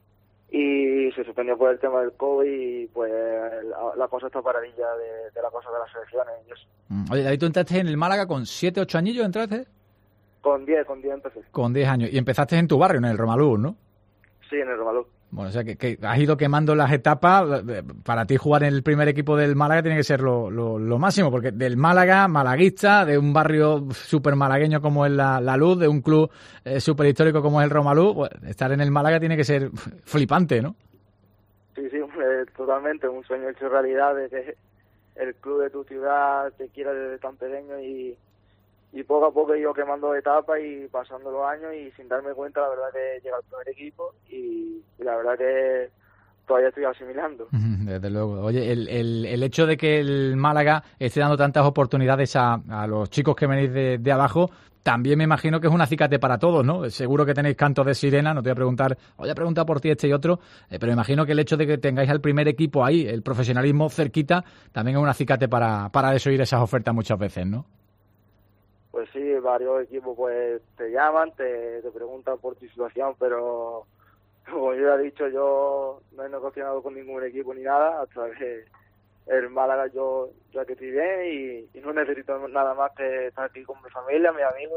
y se suspendió por el tema del COVID y pues la cosa está paradilla de la cosa de las selecciones y eso. Oye, David, tú entraste en el Málaga con 7, 8 añillos, ¿entraste? Con 10 empecé. Con 10 años. Y empezaste en tu barrio, en el Romalú, ¿no? Sí, en el Romalú. Bueno, o sea, que has ido quemando las etapas. Para ti jugar en el primer equipo del Málaga tiene que ser lo máximo, porque del Málaga, malaguista, de un barrio súper malagueño como es la Luz, de un club súper histórico como es el Romalú, pues, estar en el Málaga tiene que ser flipante, ¿no? Sí, totalmente. Un sueño hecho realidad de que el club de tu ciudad te quiera desde tan pequeño y poco a poco he ido quemando etapas y pasando los años y sin darme cuenta la verdad que llega al primer equipo y la verdad que todavía estoy asimilando. Desde luego. Oye, el hecho de que el Málaga esté dando tantas oportunidades a los chicos que venís de abajo, también me imagino que es un acicate para todos, ¿no? Seguro que tenéis cantos de sirena, no te voy a preguntar, voy a preguntar por ti este y otro, pero me imagino que el hecho de que tengáis al primer equipo ahí, el profesionalismo cerquita, también es un acicate para desoír esas ofertas muchas veces, ¿no? Pues sí, varios equipos pues te llaman, te preguntan por tu situación, pero como yo ya he dicho, yo no he negociado con ningún equipo ni nada, hasta que el Málaga yo aquí estoy bien y no necesito nada más que estar aquí con mi familia, mis amigos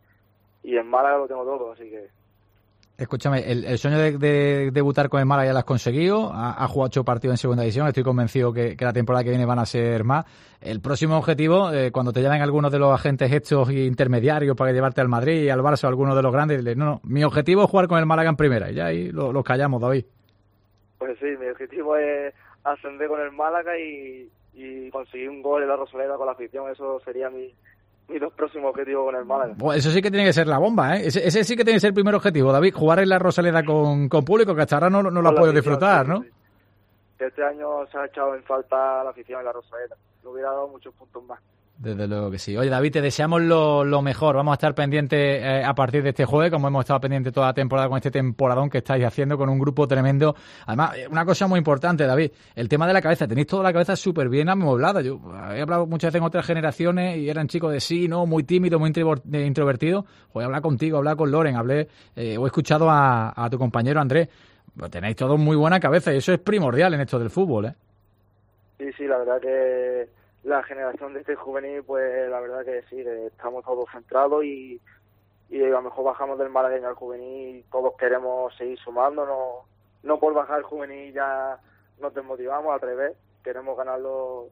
y en Málaga lo tengo todo, así que... Escúchame, el sueño de debutar con el Málaga ya lo has conseguido, ha jugado 8 partidos en segunda división, estoy convencido que la temporada que viene van a ser más. El próximo objetivo, cuando te llamen algunos de los agentes estos y intermediarios para llevarte al Madrid, al Barça, a alguno de los grandes, dile, no, mi objetivo es jugar con el Málaga en primera, y ya ahí los callamos, David. Pues sí, mi objetivo es ascender con el Málaga y conseguir un gol en la Rosaleda con la afición, eso sería mis 2 próximos objetivos con el Málaga. Pues eso sí que tiene que ser la bomba, ¿eh? Ese sí que tiene que ser el primer objetivo, David, jugar en la Rosaleda con público, que hasta ahora no lo has podido disfrutar, ¿no? Sí. Este año se ha echado en falta la afición en la Rosaleda, le hubiera dado muchos puntos más. Desde luego que sí. Oye, David, te deseamos lo mejor. Vamos a estar pendientes a partir de este jueves, como hemos estado pendientes toda la temporada con este temporadón que estáis haciendo con un grupo tremendo. Además, una cosa muy importante, David, el tema de la cabeza. Tenéis toda la cabeza súper bien amueblada. Yo he hablado muchas veces en otras generaciones y eran chicos de sí, no, muy tímidos, muy introvertidos. Voy a hablar contigo, hablar con Loren, o he escuchado a tu compañero Andrés. Tenéis todos muy buena cabeza y eso es primordial en esto del fútbol, ¿eh? Sí, la verdad que la generación de este juvenil, pues la verdad que sí, que estamos todos centrados y a lo mejor bajamos del malagueño al juvenil y todos queremos seguir sumando, no por bajar el juvenil ya nos desmotivamos, al revés, queremos ganarlo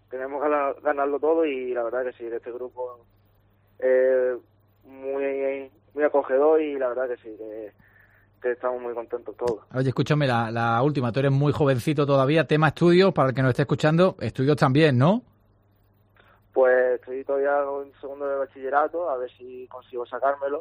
todo y la verdad que sí, este grupo es muy acogedor y la verdad que sí, que estamos muy contentos todos. Oye, escúchame, la última, tú eres muy jovencito todavía, tema estudios, para el que nos esté escuchando, estudios también, ¿no? Pues estoy todavía en segundo de bachillerato, a ver si consigo sacármelo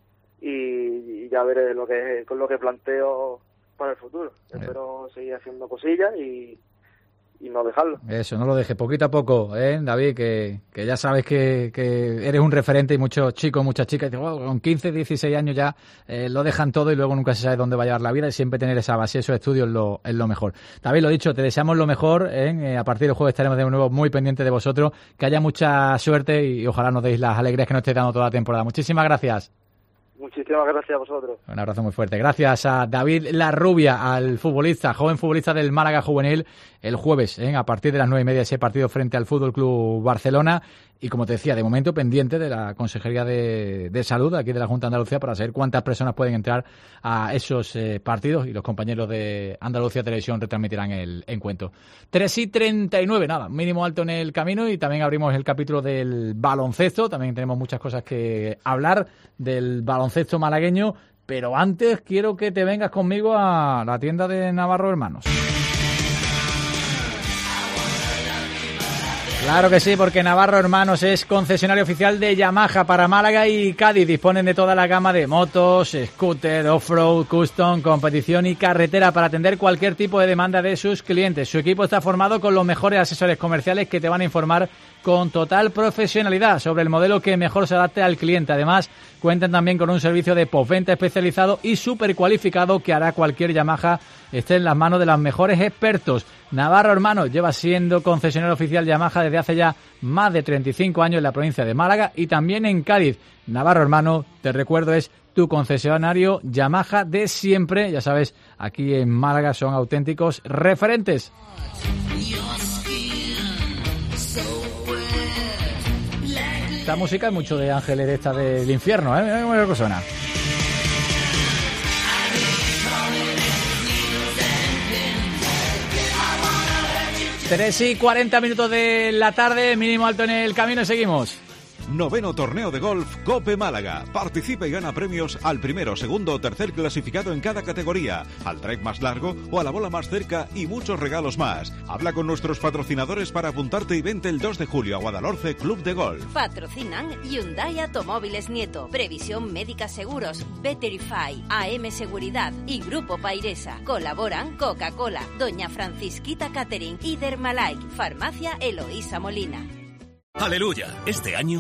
y ya veré con lo que planteo para el futuro. Espero seguir haciendo cosillas y no dejarlo. Eso, no lo dejes, poquito a poco, David, que ya sabes que eres un referente y muchos chicos, muchas chicas dicen, con 15, 16 años ya lo dejan todo y luego nunca se sabe dónde va a llevar la vida y siempre tener esa base, esos estudios es lo mejor. David, lo dicho, te deseamos lo mejor, a partir del jueves estaremos de nuevo muy pendientes de vosotros, que haya mucha suerte y ojalá nos deis las alegrías que nos estéis dando toda la temporada. Muchísimas gracias. Muchísimas gracias a vosotros. Un abrazo muy fuerte. Gracias a David Larrubia, al futbolista, joven futbolista del Málaga Juvenil, el jueves, a partir de las 9:30, ese partido frente al Fútbol Club Barcelona. Y como te decía, de momento pendiente de la Consejería de Salud aquí de la Junta de Andalucía para saber cuántas personas pueden entrar a esos partidos y los compañeros de Andalucía Televisión retransmitirán el encuentro. 3:39, nada, mínimo alto en el camino y también abrimos el capítulo del baloncesto. También tenemos muchas cosas que hablar del baloncesto malagueño, pero antes quiero que te vengas conmigo a la tienda de Navarro Hermanos. Claro que sí, porque Navarro Hermanos es concesionario oficial de Yamaha para Málaga y Cádiz. Disponen de toda la gama de motos, scooter, off-road, custom, competición y carretera para atender cualquier tipo de demanda de sus clientes. Su equipo está formado con los mejores asesores comerciales que te van a informar con total profesionalidad sobre el modelo que mejor se adapte al cliente. Además, cuentan también con un servicio de postventa especializado y súper cualificado que hará cualquier Yamaha esté en las manos de los mejores expertos. Navarro Hermano lleva siendo concesionario oficial Yamaha desde hace ya más de 35 años en la provincia de Málaga y también en Cádiz. Navarro Hermano, te recuerdo, es tu concesionario Yamaha de siempre. Ya sabes, aquí en Málaga son auténticos referentes. Esta música es mucho de Ángeles, esta del infierno, ¿eh? Mira cómo suena. Tres y 40 minutos de la tarde, mínimo alto en el camino y seguimos. 9º torneo de golf Cope Málaga. Participa y gana premios al primero, segundo o tercer clasificado en cada categoría, al trek más largo o a la bola más cerca y muchos regalos más. Habla con nuestros patrocinadores para apuntarte y vente el 2 de julio a Guadalhorce Club de Golf. Patrocinan Hyundai Automóviles Nieto, Previsión Médica Seguros, Betterify, AM Seguridad y Grupo Pairesa. Colaboran Coca-Cola, Doña Francisquita Catering y Dermalike, Farmacia Eloísa Molina. ¡Aleluya! Este año...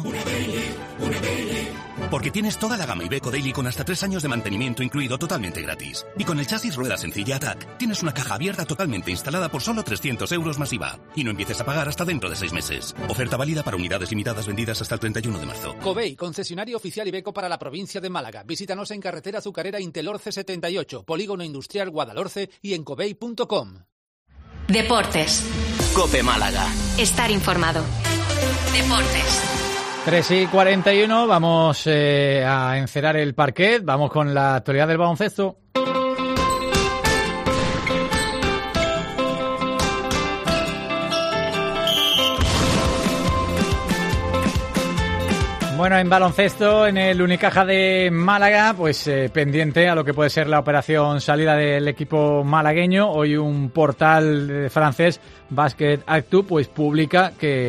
Porque tienes toda la gama Iveco Daily con hasta 3 años de mantenimiento incluido totalmente gratis. Y con el chasis rueda sencilla Attack, tienes una caja abierta totalmente instalada por solo 300 euros más IVA. Y no empieces a pagar hasta dentro de 6 meses. Oferta válida para unidades limitadas vendidas hasta el 31 de marzo. Covey, concesionario oficial Iveco para la provincia de Málaga. Visítanos en carretera azucarera Intelorce 78, Polígono Industrial Guadalhorce y en covey.com. Deportes. Cope Málaga. Estar informado. Deportes. 3 y 41, vamos a encerar el parquet, vamos con la actualidad del baloncesto. Bueno, en baloncesto, en el Unicaja de Málaga, pues pendiente a lo que puede ser la operación salida del equipo malagueño. Hoy un portal francés, Basket Actu, pues publica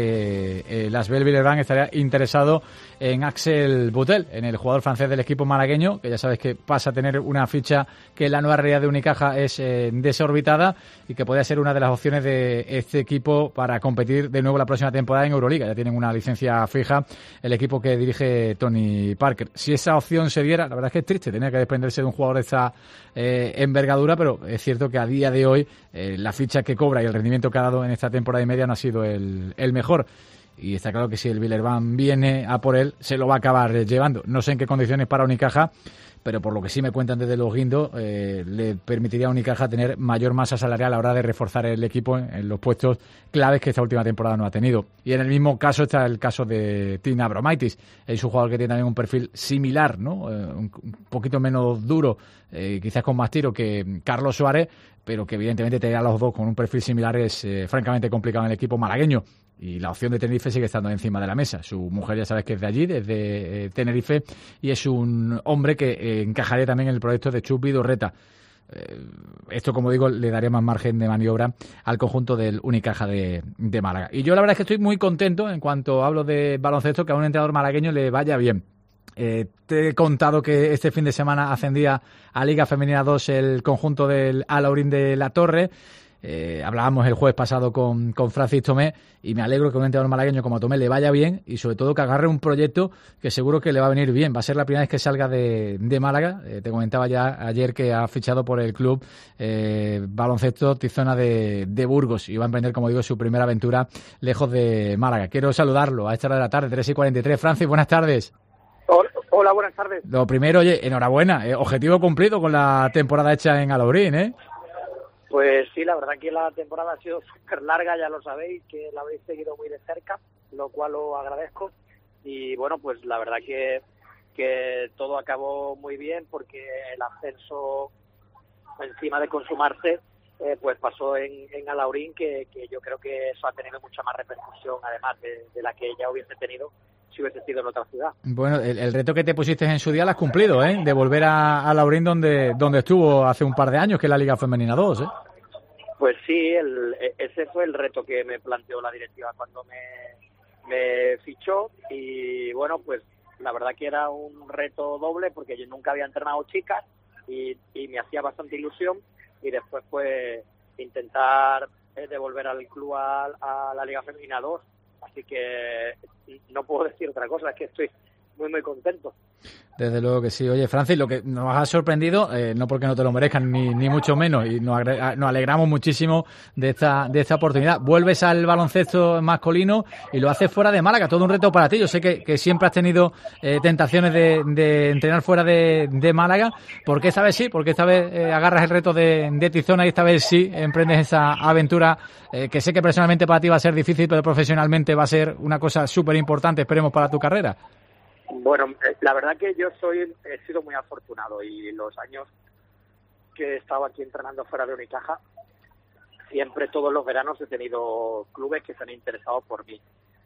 que Las Villeurbanne estaría interesado en Axel Boutel, en el jugador francés del equipo malagueño, que ya sabes que pasa a tener una ficha que en la nueva realidad de Unicaja es desorbitada y que podría ser una de las opciones de este equipo para competir de nuevo la próxima temporada en Euroliga. Ya tienen una licencia fija el equipo que dirige Tony Parker. Si esa opción se diera, la verdad es que es triste tener que desprenderse de un jugador de esta envergadura, pero es cierto que a día de hoy la ficha que cobra y el rendimiento que ha dado en esta temporada y media no ha sido el mejor. Y está claro que si el Villeurbanne viene a por él, se lo va a acabar llevando. No sé en qué condiciones para Unicaja, pero por lo que sí me cuentan desde los guindos, le permitiría a Unicaja tener mayor masa salarial a la hora de reforzar el equipo en los puestos claves que esta última temporada no ha tenido. Y en el mismo caso está el caso de Tim Abromaitis. Es un jugador que tiene también un perfil similar, ¿no? Un poquito menos duro, quizás con más tiro que Carlos Suárez, pero que evidentemente tener a los dos con un perfil similar es francamente complicado en el equipo malagueño. Y la opción de Tenerife sigue estando encima de la mesa. Su mujer ya sabes que es de allí, desde Tenerife, y es un hombre que encajaría también en el proyecto de Chus Vidorreta. Esto, como digo, le daría más margen de maniobra al conjunto del Unicaja de Málaga. Y yo la verdad es que estoy muy contento en cuanto hablo de baloncesto, que a un entrenador malagueño le vaya bien. Te he contado que este fin de semana ascendía a Liga Femenina 2 el conjunto del Alaurín de la Torre. Hablábamos el jueves pasado con Francis Tomé y me alegro que un entrenador malagueño como Tomé le vaya bien y sobre todo que agarre un proyecto que seguro que le va a venir bien. Va a ser la primera vez que salga de Málaga. Te comentaba ya ayer que ha fichado por el club baloncesto Tizona de Burgos y va a emprender, como digo, su primera aventura lejos de Málaga. Quiero saludarlo a esta hora de la tarde, 3 y 43. Francis, buenas tardes. Hola, buenas tardes. Lo primero, oye, enhorabuena. Objetivo cumplido con la temporada hecha en Alaurín, ¿eh? Pues sí, la verdad que la temporada ha sido súper larga, ya lo sabéis, que la habéis seguido muy de cerca, lo cual lo agradezco. Y bueno, pues la verdad que todo acabó muy bien porque el ascenso, encima de consumarse, pues pasó en Alaurín, que yo creo que eso ha tenido mucha más repercusión, además de la que ya hubiese tenido si hubiese sido en otra ciudad. Bueno, el reto que te pusiste en su día lo has cumplido, ¿eh? De volver a Alaurín donde estuvo hace un par de años, que es la Liga Femenina 2, ¿eh? Pues sí, ese fue el reto que me planteó la directiva cuando me fichó y bueno, pues la verdad que era un reto doble porque yo nunca había entrenado chicas y me hacía bastante ilusión y después pues intentar devolver al club a la Liga Femenina 2. Así que no puedo decir otra cosa, es que estoy muy, muy contento. Desde luego que sí. Oye, Francis, lo que nos ha sorprendido, no porque no te lo merezcan, ni mucho menos, y nos alegramos muchísimo de esta oportunidad. Vuelves al baloncesto masculino y lo haces fuera de Málaga, todo un reto para ti. Yo sé que siempre has tenido tentaciones de entrenar fuera de Málaga. ¿Por qué esta vez sí? ¿Por qué esta vez agarras el reto de Tizona y esta vez sí emprendes esa aventura que sé que personalmente para ti va a ser difícil, pero profesionalmente va a ser una cosa súper importante, esperemos, para tu carrera? Bueno, la verdad que yo he sido muy afortunado y los años que he estado aquí entrenando fuera de Unicaja, siempre todos los veranos he tenido clubes que se han interesado por mí.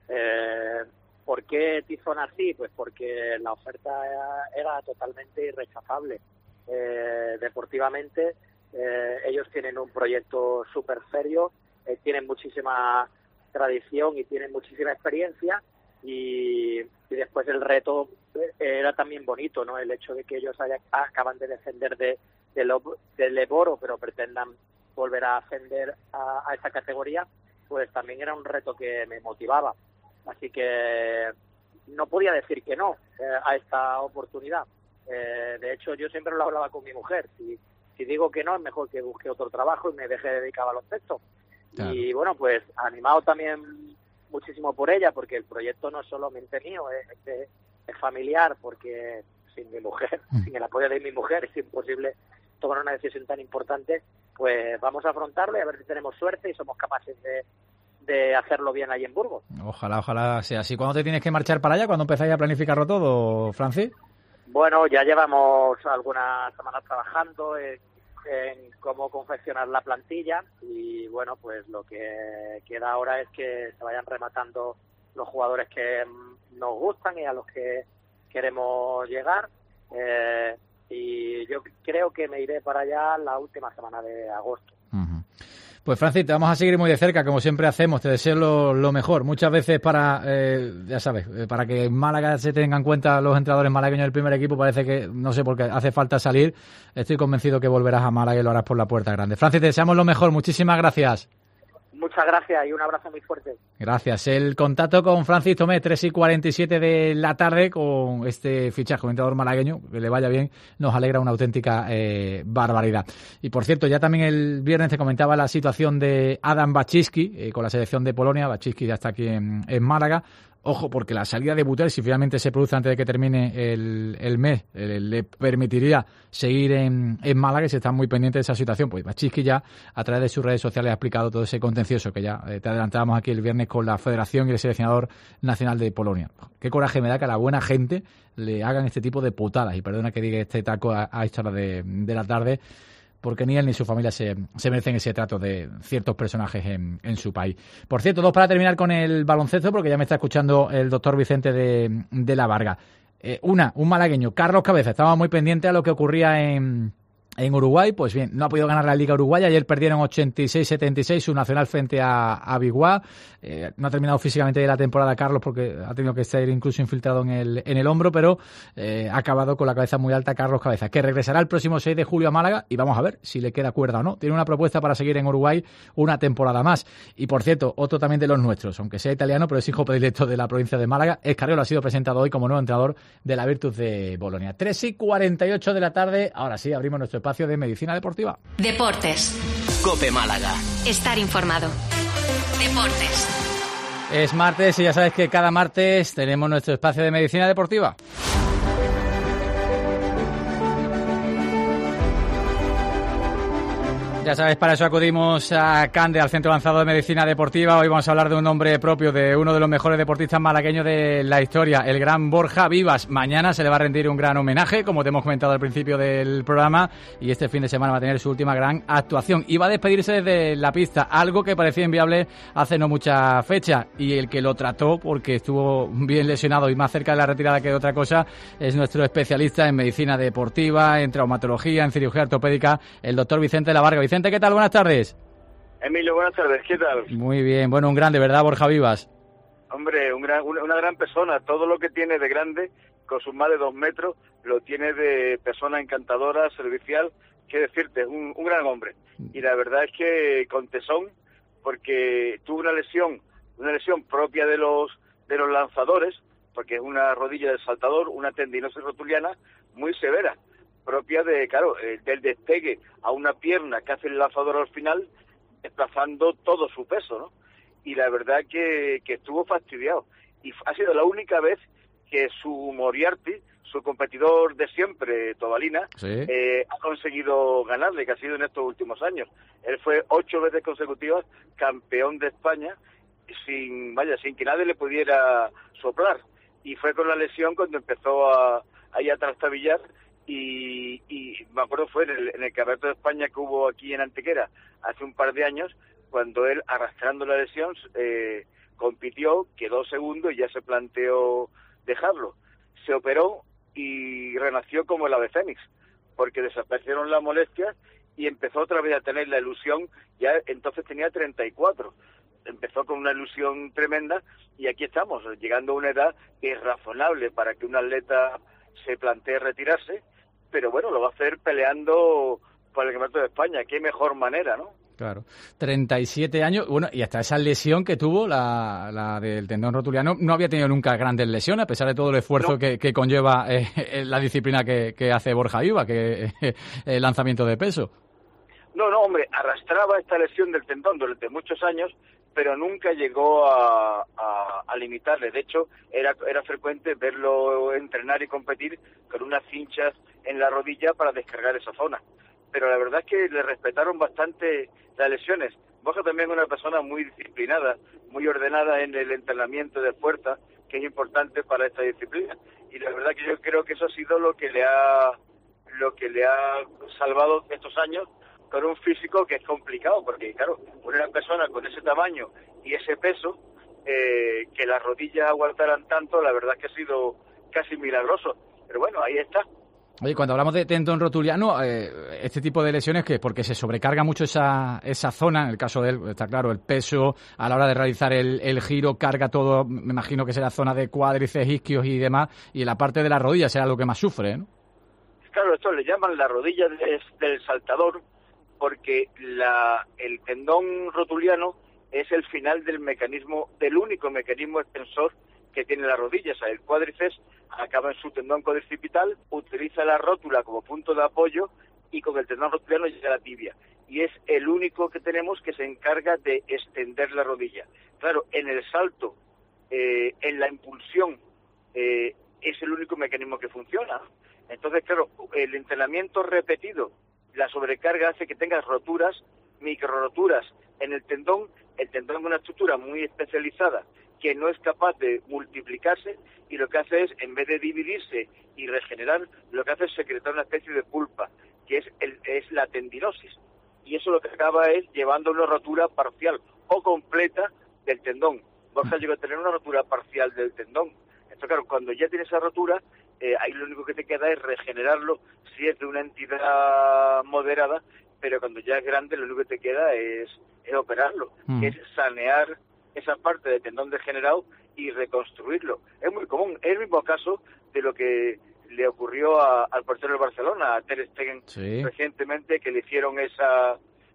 ¿Por qué Tizona así? Pues porque la oferta era totalmente irrechazable. Deportivamente, ellos tienen un proyecto súper serio, tienen muchísima tradición y tienen muchísima experiencia. Y después el reto era también bonito, ¿no? El hecho de que ellos acaban de descender del Eboro, pero pretendan volver a ascender a esa categoría, pues también era un reto que me motivaba. Así que no podía decir que no a esta oportunidad. De hecho, yo siempre lo hablaba con mi mujer. Si digo que no, es mejor que busque otro trabajo y me deje dedicar a baloncesto. Claro. Y bueno, pues animado también muchísimo por ella, porque el proyecto no es solamente mío, es familiar, porque sin mi mujer, sin el apoyo de mi mujer, es imposible tomar una decisión tan importante. Pues vamos a afrontarlo y a ver si tenemos suerte y somos capaces de hacerlo bien ahí en Burgos. Ojalá sea así. ¿Cuándo te tienes que marchar para allá? ¿Cuándo empezáis a planificarlo todo, Francis? Bueno, ya llevamos algunas semanas trabajando en cómo confeccionar la plantilla y bueno, pues lo que queda ahora es que se vayan rematando los jugadores que nos gustan y a los que queremos llegar, y yo creo que me iré para allá la última semana de agosto. Pues Francis, te vamos a seguir muy de cerca, como siempre hacemos, te deseo lo mejor. Muchas veces ya sabes, para que en Málaga se tengan en cuenta los entrenadores malagueños del primer equipo, parece que, no sé por qué, hace falta salir. Estoy convencido que volverás a Málaga y lo harás por la puerta grande. Francis, te deseamos lo mejor, muchísimas gracias. Muchas gracias y un abrazo muy fuerte. Gracias. El contacto con Francis Tomé, 3:47 de la tarde, con este fichaje, un entrenador malagueño, que le vaya bien, nos alegra una auténtica barbaridad. Y por cierto, ya también el viernes te comentaba la situación de Adam Baczyński con la selección de Polonia. Baczyński ya está aquí en Málaga. Ojo, porque la salida de Butel, si finalmente se produce antes de que termine el mes, le permitiría seguir en Málaga, y se está muy pendiente de esa situación. Pues Baczyński ya, a través de sus redes sociales, ha explicado todo ese contencioso que ya te adelantábamos aquí el viernes con la Federación y el seleccionador nacional de Polonia. Qué coraje me da que a la buena gente le hagan este tipo de putadas. Y perdona que diga este taco a esta hora de la tarde, porque ni él ni su familia se merecen ese trato de ciertos personajes en su país. Por cierto, dos para terminar con el baloncesto, porque ya me está escuchando el doctor Vicente de la Varga. Un malagueño, Carlos Cabeza, estaba muy pendiente a lo que ocurría en Uruguay. Pues bien, no ha podido ganar la Liga Uruguaya. Ayer perdieron 86-76 su Nacional frente a Biguá. No ha terminado físicamente la temporada Carlos, porque ha tenido que estar incluso infiltrado en el hombro, pero ha acabado con la cabeza muy alta Carlos Cabeza, que regresará el próximo 6 de julio a Málaga y vamos a ver si le queda cuerda o no. Tiene una propuesta para seguir en Uruguay una temporada más. Y por cierto, otro también de los nuestros, aunque sea italiano, pero es hijo predilecto de la provincia de Málaga, Escariolo, ha sido presentado hoy como nuevo entrenador de la Virtus de Bolonia. 3:48 de la tarde, ahora sí, abrimos nuestro espacio de medicina deportiva. Deportes. COPE Málaga. Estar informado. Deportes. Es martes y ya sabes que cada martes tenemos nuestro espacio de medicina deportiva. Ya sabes, para eso acudimos a Cande, al Centro Avanzado de Medicina Deportiva. Hoy vamos a hablar de un nombre propio, de uno de los mejores deportistas malagueños de la historia, el gran Borja Vivas. Mañana se le va a rendir un gran homenaje, como te hemos comentado al principio del programa, y este fin de semana va a tener su última gran actuación. Y va a despedirse desde la pista, algo que parecía inviable hace no mucha fecha. Y el que lo trató, porque estuvo bien lesionado y más cerca de la retirada que de otra cosa, es nuestro especialista en medicina deportiva, en traumatología, en cirugía ortopédica, el doctor Vicente de la Varga. Vicente, ¿qué tal? Buenas tardes. Emilio, buenas tardes. ¿Qué tal? Muy bien. Bueno, un grande, ¿verdad, Borja Vivas? Hombre, una gran persona. Todo lo que tiene de grande, con sus más de 2 metros, lo tiene de persona encantadora, servicial. Qué decirte, un gran hombre. Y la verdad es que con tesón, porque tuvo una lesión propia de los lanzadores, porque es una rodilla del saltador, una tendinosis rotuliana muy severa, propia de, claro, del despegue a una pierna que hace el lanzador al final, desplazando todo su peso, ¿no? Y la verdad que estuvo fastidiado. Y ha sido la única vez que su Moriarty, su competidor de siempre, Tobalina, ha conseguido ganarle, que ha sido en estos últimos años. Él fue 8 veces consecutivas campeón de España, sin que nadie le pudiera soplar. Y fue con la lesión cuando empezó a trastabillar, y me acuerdo fue en el Campeonato de España que hubo aquí en Antequera hace un par de años, cuando él, arrastrando la lesión, compitió, quedó segundo y ya se planteó dejarlo. Se operó y renació como el ave fénix, porque desaparecieron las molestias y empezó otra vez a tener la ilusión. Ya entonces tenía 34, empezó con una ilusión tremenda, y aquí estamos, llegando a una edad que es razonable para que un atleta se plantee retirarse, pero bueno, lo va a hacer peleando por el Campeonato de España. Qué mejor manera, ¿no? Claro, 37 años, bueno, y hasta esa lesión que tuvo, la del tendón rotuliano, no había tenido nunca grandes lesiones, a pesar de todo el esfuerzo que conlleva la disciplina que hace Borja Viva, que el lanzamiento de peso. No, hombre, arrastraba esta lesión del tendón durante muchos años, pero nunca llegó a limitarle. De hecho, era frecuente verlo entrenar y competir con unas cinchas en la rodilla para descargar esa zona. Pero la verdad es que le respetaron bastante las lesiones. Borja también es una persona muy disciplinada, muy ordenada en el entrenamiento de fuerza, que es importante para esta disciplina. Y la verdad que yo creo que eso ha sido lo que le ha salvado estos años, con un físico que es complicado, porque claro, una persona con ese tamaño y ese peso, que las rodillas aguantaran tanto, la verdad es que ha sido casi milagroso. Pero bueno, ahí está. Oye, cuando hablamos de tendón rotuliano, este tipo de lesiones, que porque se sobrecarga mucho esa zona, en el caso de él, está claro, el peso a la hora de realizar el giro, carga todo, me imagino que será zona de cuádriceps, isquios y demás, y en la parte de la rodilla será lo que más sufre, ¿no? Claro, esto le llaman la rodilla del saltador, porque el tendón rotuliano es el final del único mecanismo extensor que tiene la rodilla. O sea, el cuádriceps acaba en su tendón cuadricipital, utiliza la rótula como punto de apoyo, y con el tendón rotuliano llega a la tibia. Y es el único que tenemos que se encarga de extender la rodilla. Claro, en el salto, en la impulsión, es el único mecanismo que funciona. Entonces, claro, el entrenamiento repetido, la sobrecarga hace que tengas roturas, microroturas en el tendón. El tendón es una estructura muy especializada que no es capaz de multiplicarse, y lo que hace es, en vez de dividirse y regenerar, lo que hace es secretar una especie de pulpa, que es la tendinosis. Y eso lo que acaba es llevando a una rotura parcial o completa del tendón. Borja llegó a tener una rotura parcial del tendón. Entonces, claro, cuando ya tienes esa rotura, ahí lo único que te queda es regenerarlo, si es de una entidad moderada, pero cuando ya es grande, lo único que te queda es operarlo, es sanear esa parte del tendón degenerado y reconstruirlo. Es muy común, es el mismo caso de lo que le ocurrió al portero del Barcelona, a Ter Stegen, recientemente, que le hicieron esa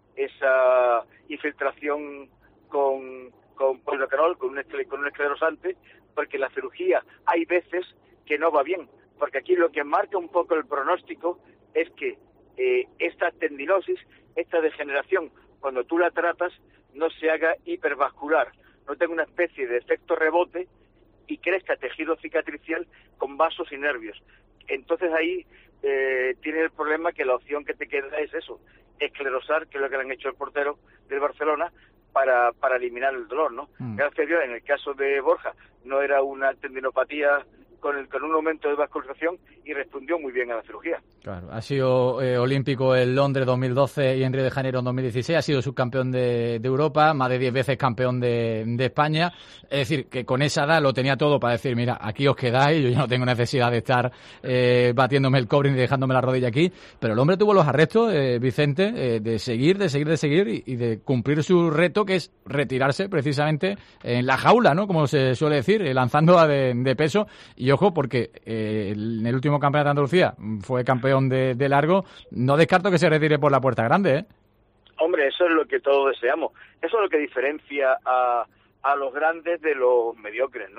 infiltración con polidocanol, con un esclerosante, porque la cirugía hay veces que no va bien, porque aquí lo que marca un poco el pronóstico es que esta tendinosis, esta degeneración, cuando tú la tratas, no se haga hipervascular, no tenga una especie de efecto rebote y crezca tejido cicatricial con vasos y nervios. Entonces ahí tiene el problema que la opción que te queda es eso, esclerosar, que es lo que le han hecho el portero del Barcelona, para eliminar el dolor, ¿no? Gracias a Dios, en el caso de Borja, no era una tendinopatía con un aumento de vascularización, y respondió muy bien a la cirugía. Claro, ha sido olímpico en Londres 2012 y en Río de Janeiro en 2016, ha sido subcampeón de Europa, más de 10 veces campeón de España. Es decir, que con esa edad lo tenía todo para decir, mira, aquí os quedáis, yo ya no tengo necesidad de estar batiéndome el cobre ni dejándome la rodilla aquí, pero el hombre tuvo los arrestos, Vicente, de seguir y de cumplir su reto, que es retirarse precisamente en la jaula, ¿no? Como se suele decir, lanzando de peso. Y ojo, porque en el último campeonato de Andalucía fue campeón de largo. No descarto que se retire por la puerta grande, ¿eh? Hombre, eso es lo que todos deseamos. Eso es lo que diferencia a los grandes de los mediocres, ¿no? O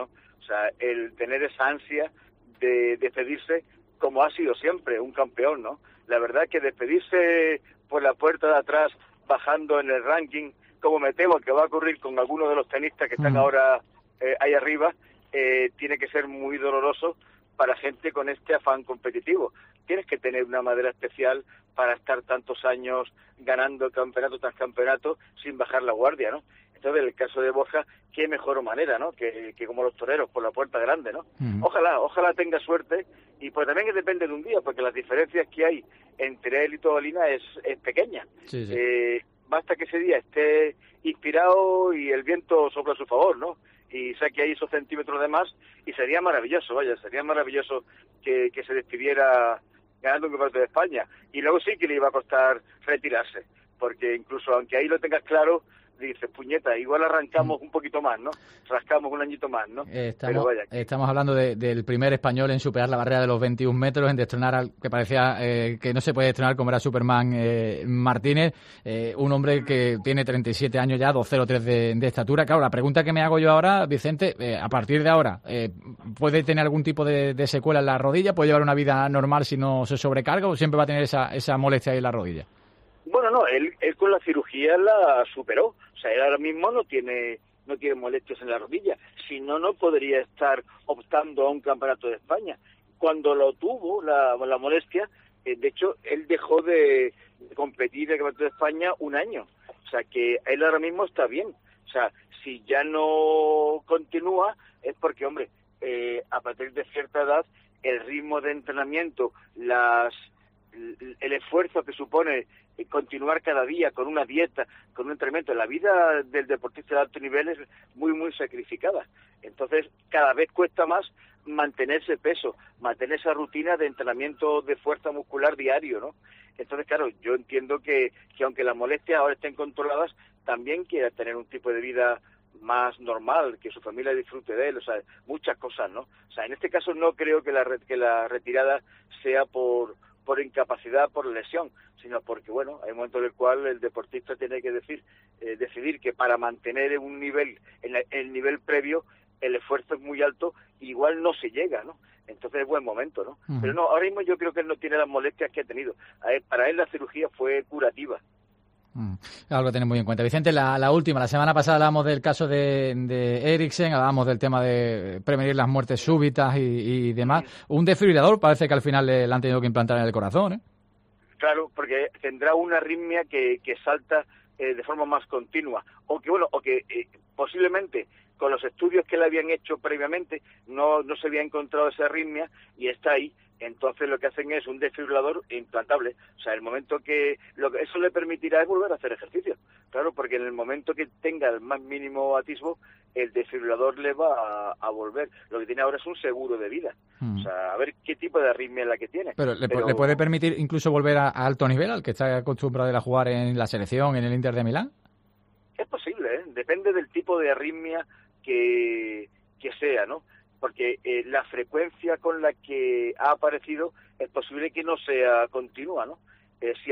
sea, el tener esa ansia de despedirse como ha sido siempre un campeón, ¿no? La verdad que despedirse por la puerta de atrás, bajando en el ranking, como me temo que va a ocurrir con algunos de los tenistas que están ahora ahí arriba, tiene que ser muy doloroso para gente con este afán competitivo. Tienes que tener una madera especial para estar tantos años ganando campeonato tras campeonato sin bajar la guardia, ¿no? Entonces, en el caso de Borja, qué mejor manera, ¿no? Que como los toreros, por la puerta grande, ¿no? Ojalá tenga suerte, y pues también depende de un día, porque las diferencias que hay entre él y Tobalina es pequeña. Basta que ese día esté inspirado y el viento sopla a su favor, ¿no? Y saque ahí esos centímetros de más, y sería maravilloso, sería maravilloso que se despidiera ganando un campeonato de España. Y luego sí que le iba a costar retirarse, porque incluso aunque ahí lo tengas claro, dices, puñeta, igual arrancamos un poquito más, ¿no? Rascamos un añito más, ¿no? Estamos hablando del primer español en superar la barrera de los 21 metros, en destronar al que parecía que no se puede destronar, como era Superman Martínez, un hombre que tiene 37 años ya, 2,03 de estatura. Claro, la pregunta que me hago yo ahora, Vicente, a partir de ahora, ¿puede tener algún tipo de secuela en la rodilla? ¿Puede llevar una vida normal si no se sobrecarga, o siempre va a tener esa molestia ahí en la rodilla? Bueno, no, él con la cirugía la superó. O sea, él ahora mismo no tiene molestias en la rodilla. Si no, no podría estar optando a un campeonato de España. Cuando lo tuvo, la molestia, de hecho, él dejó de competir en el campeonato de España un año. O sea, que él ahora mismo está bien. O sea, si ya no continúa, es porque, hombre, a partir de cierta edad, el ritmo de entrenamiento, el esfuerzo que supone continuar cada día con una dieta, con un entrenamiento. La vida del deportista de alto nivel es muy, muy sacrificada. Entonces, cada vez cuesta más mantener ese peso, mantener esa rutina de entrenamiento de fuerza muscular diario, ¿no? Entonces, claro, yo entiendo que aunque las molestias ahora estén controladas, también quiera tener un tipo de vida más normal, que su familia disfrute de él, o sea, muchas cosas, ¿no? O sea, en este caso no creo que la retirada sea por incapacidad, por lesión, sino porque, bueno, hay un momento en el cual el deportista tiene que decidir que para mantener un nivel, el nivel previo, el esfuerzo es muy alto, igual no se llega, ¿no? Entonces es buen momento, ¿no? Pero no, ahora mismo yo creo que él no tiene las molestias que ha tenido. Para él la cirugía fue curativa. Algo que tener muy en cuenta. Vicente, la última, la semana pasada hablábamos del caso de Eriksen, hablábamos del tema de prevenir las muertes súbitas y demás. Un desfibrilador parece que al final le han tenido que implantar en el corazón, ¿eh? Claro, porque tendrá una arritmia que salta de forma más continua, o que posiblemente con los estudios que le habían hecho previamente no se había encontrado esa arritmia y está ahí. Entonces lo que hacen es un desfibrilador implantable. O sea, el momento que eso le permitirá es volver a hacer ejercicio. Claro, porque en el momento que tenga el más mínimo atisbo, el desfibrilador le va a volver. Lo que tiene ahora es un seguro de vida. O sea, a ver qué tipo de arritmia es la que tiene. Pero ¿le puede permitir incluso volver a alto nivel, al que está acostumbrado a jugar en la selección, en el Inter de Milán? Es posible, ¿eh? Depende del tipo de arritmia que sea, ¿no? Porque la frecuencia con la que ha aparecido es posible que no sea continua, ¿no? Si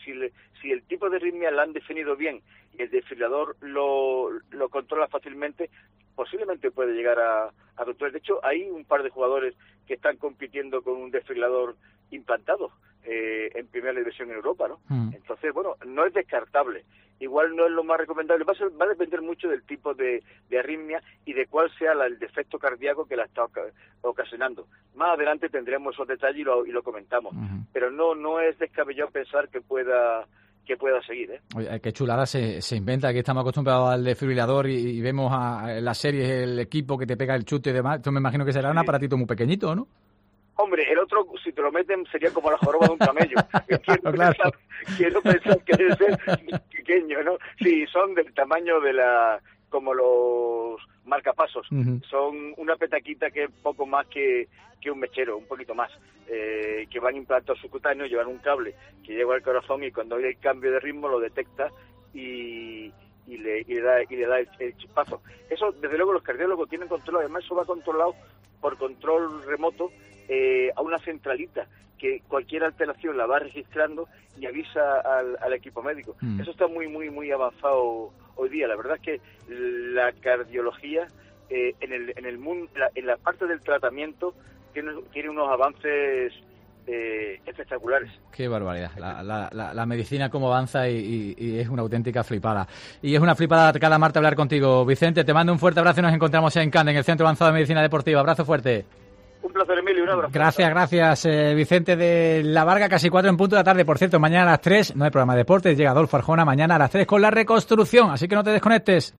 el tipo de arritmia la han definido bien y el desfibrilador lo controla fácilmente, posiblemente puede llegar a controlar. De hecho, hay un par de jugadores que están compitiendo con un desfibrilador implantado en primera división en Europa, ¿no? Entonces, bueno, no es descartable. Igual no es lo más recomendable. Va a depender mucho del tipo de arritmia y de cuál sea el defecto cardíaco que la está ocasionando. Más adelante tendremos esos detalles y lo comentamos. Pero no es descabellado pensar que pueda seguir, ¿eh? Oye, qué chulada se inventa. Aquí estamos acostumbrados al desfibrilador y vemos en las series el equipo que te pega el chute y demás. Esto me imagino que será un aparatito muy pequeñito, ¿no? Hombre, el otro, si te lo meten, sería como la joroba de un camello. Quiero pensar que debe ser pequeño, ¿no? Sí, son del tamaño como los marcapasos. Son una petaquita que es poco más que un mechero, un poquito más. Que van implantados subcutáneos, llevan un cable que llega al corazón y cuando hay el cambio de ritmo lo detecta y le da el chispazo. Eso, desde luego, los cardiólogos tienen controlado. Además, eso va controlado por control remoto a una centralita que cualquier alteración la va registrando y avisa al equipo médico. Eso está muy, muy, muy avanzado hoy día. La verdad es que la cardiología en el mundo, en la parte del tratamiento, tiene unos avances espectaculares. Qué barbaridad. La medicina cómo avanza y es una auténtica flipada. Y es una flipada cada martes hablar contigo. Vicente, te mando un fuerte abrazo y nos encontramos en Cannes, en el Centro Avanzado de Medicina Deportiva. Abrazo fuerte. Un placer, Emilio, un abrazo. Gracias, Vicente de la Varga, casi 4 en punto de la tarde. Por cierto, mañana a las 3 no hay programa de deportes, llega Adolfo Arjona mañana a las 3 con la reconstrucción, así que no te desconectes.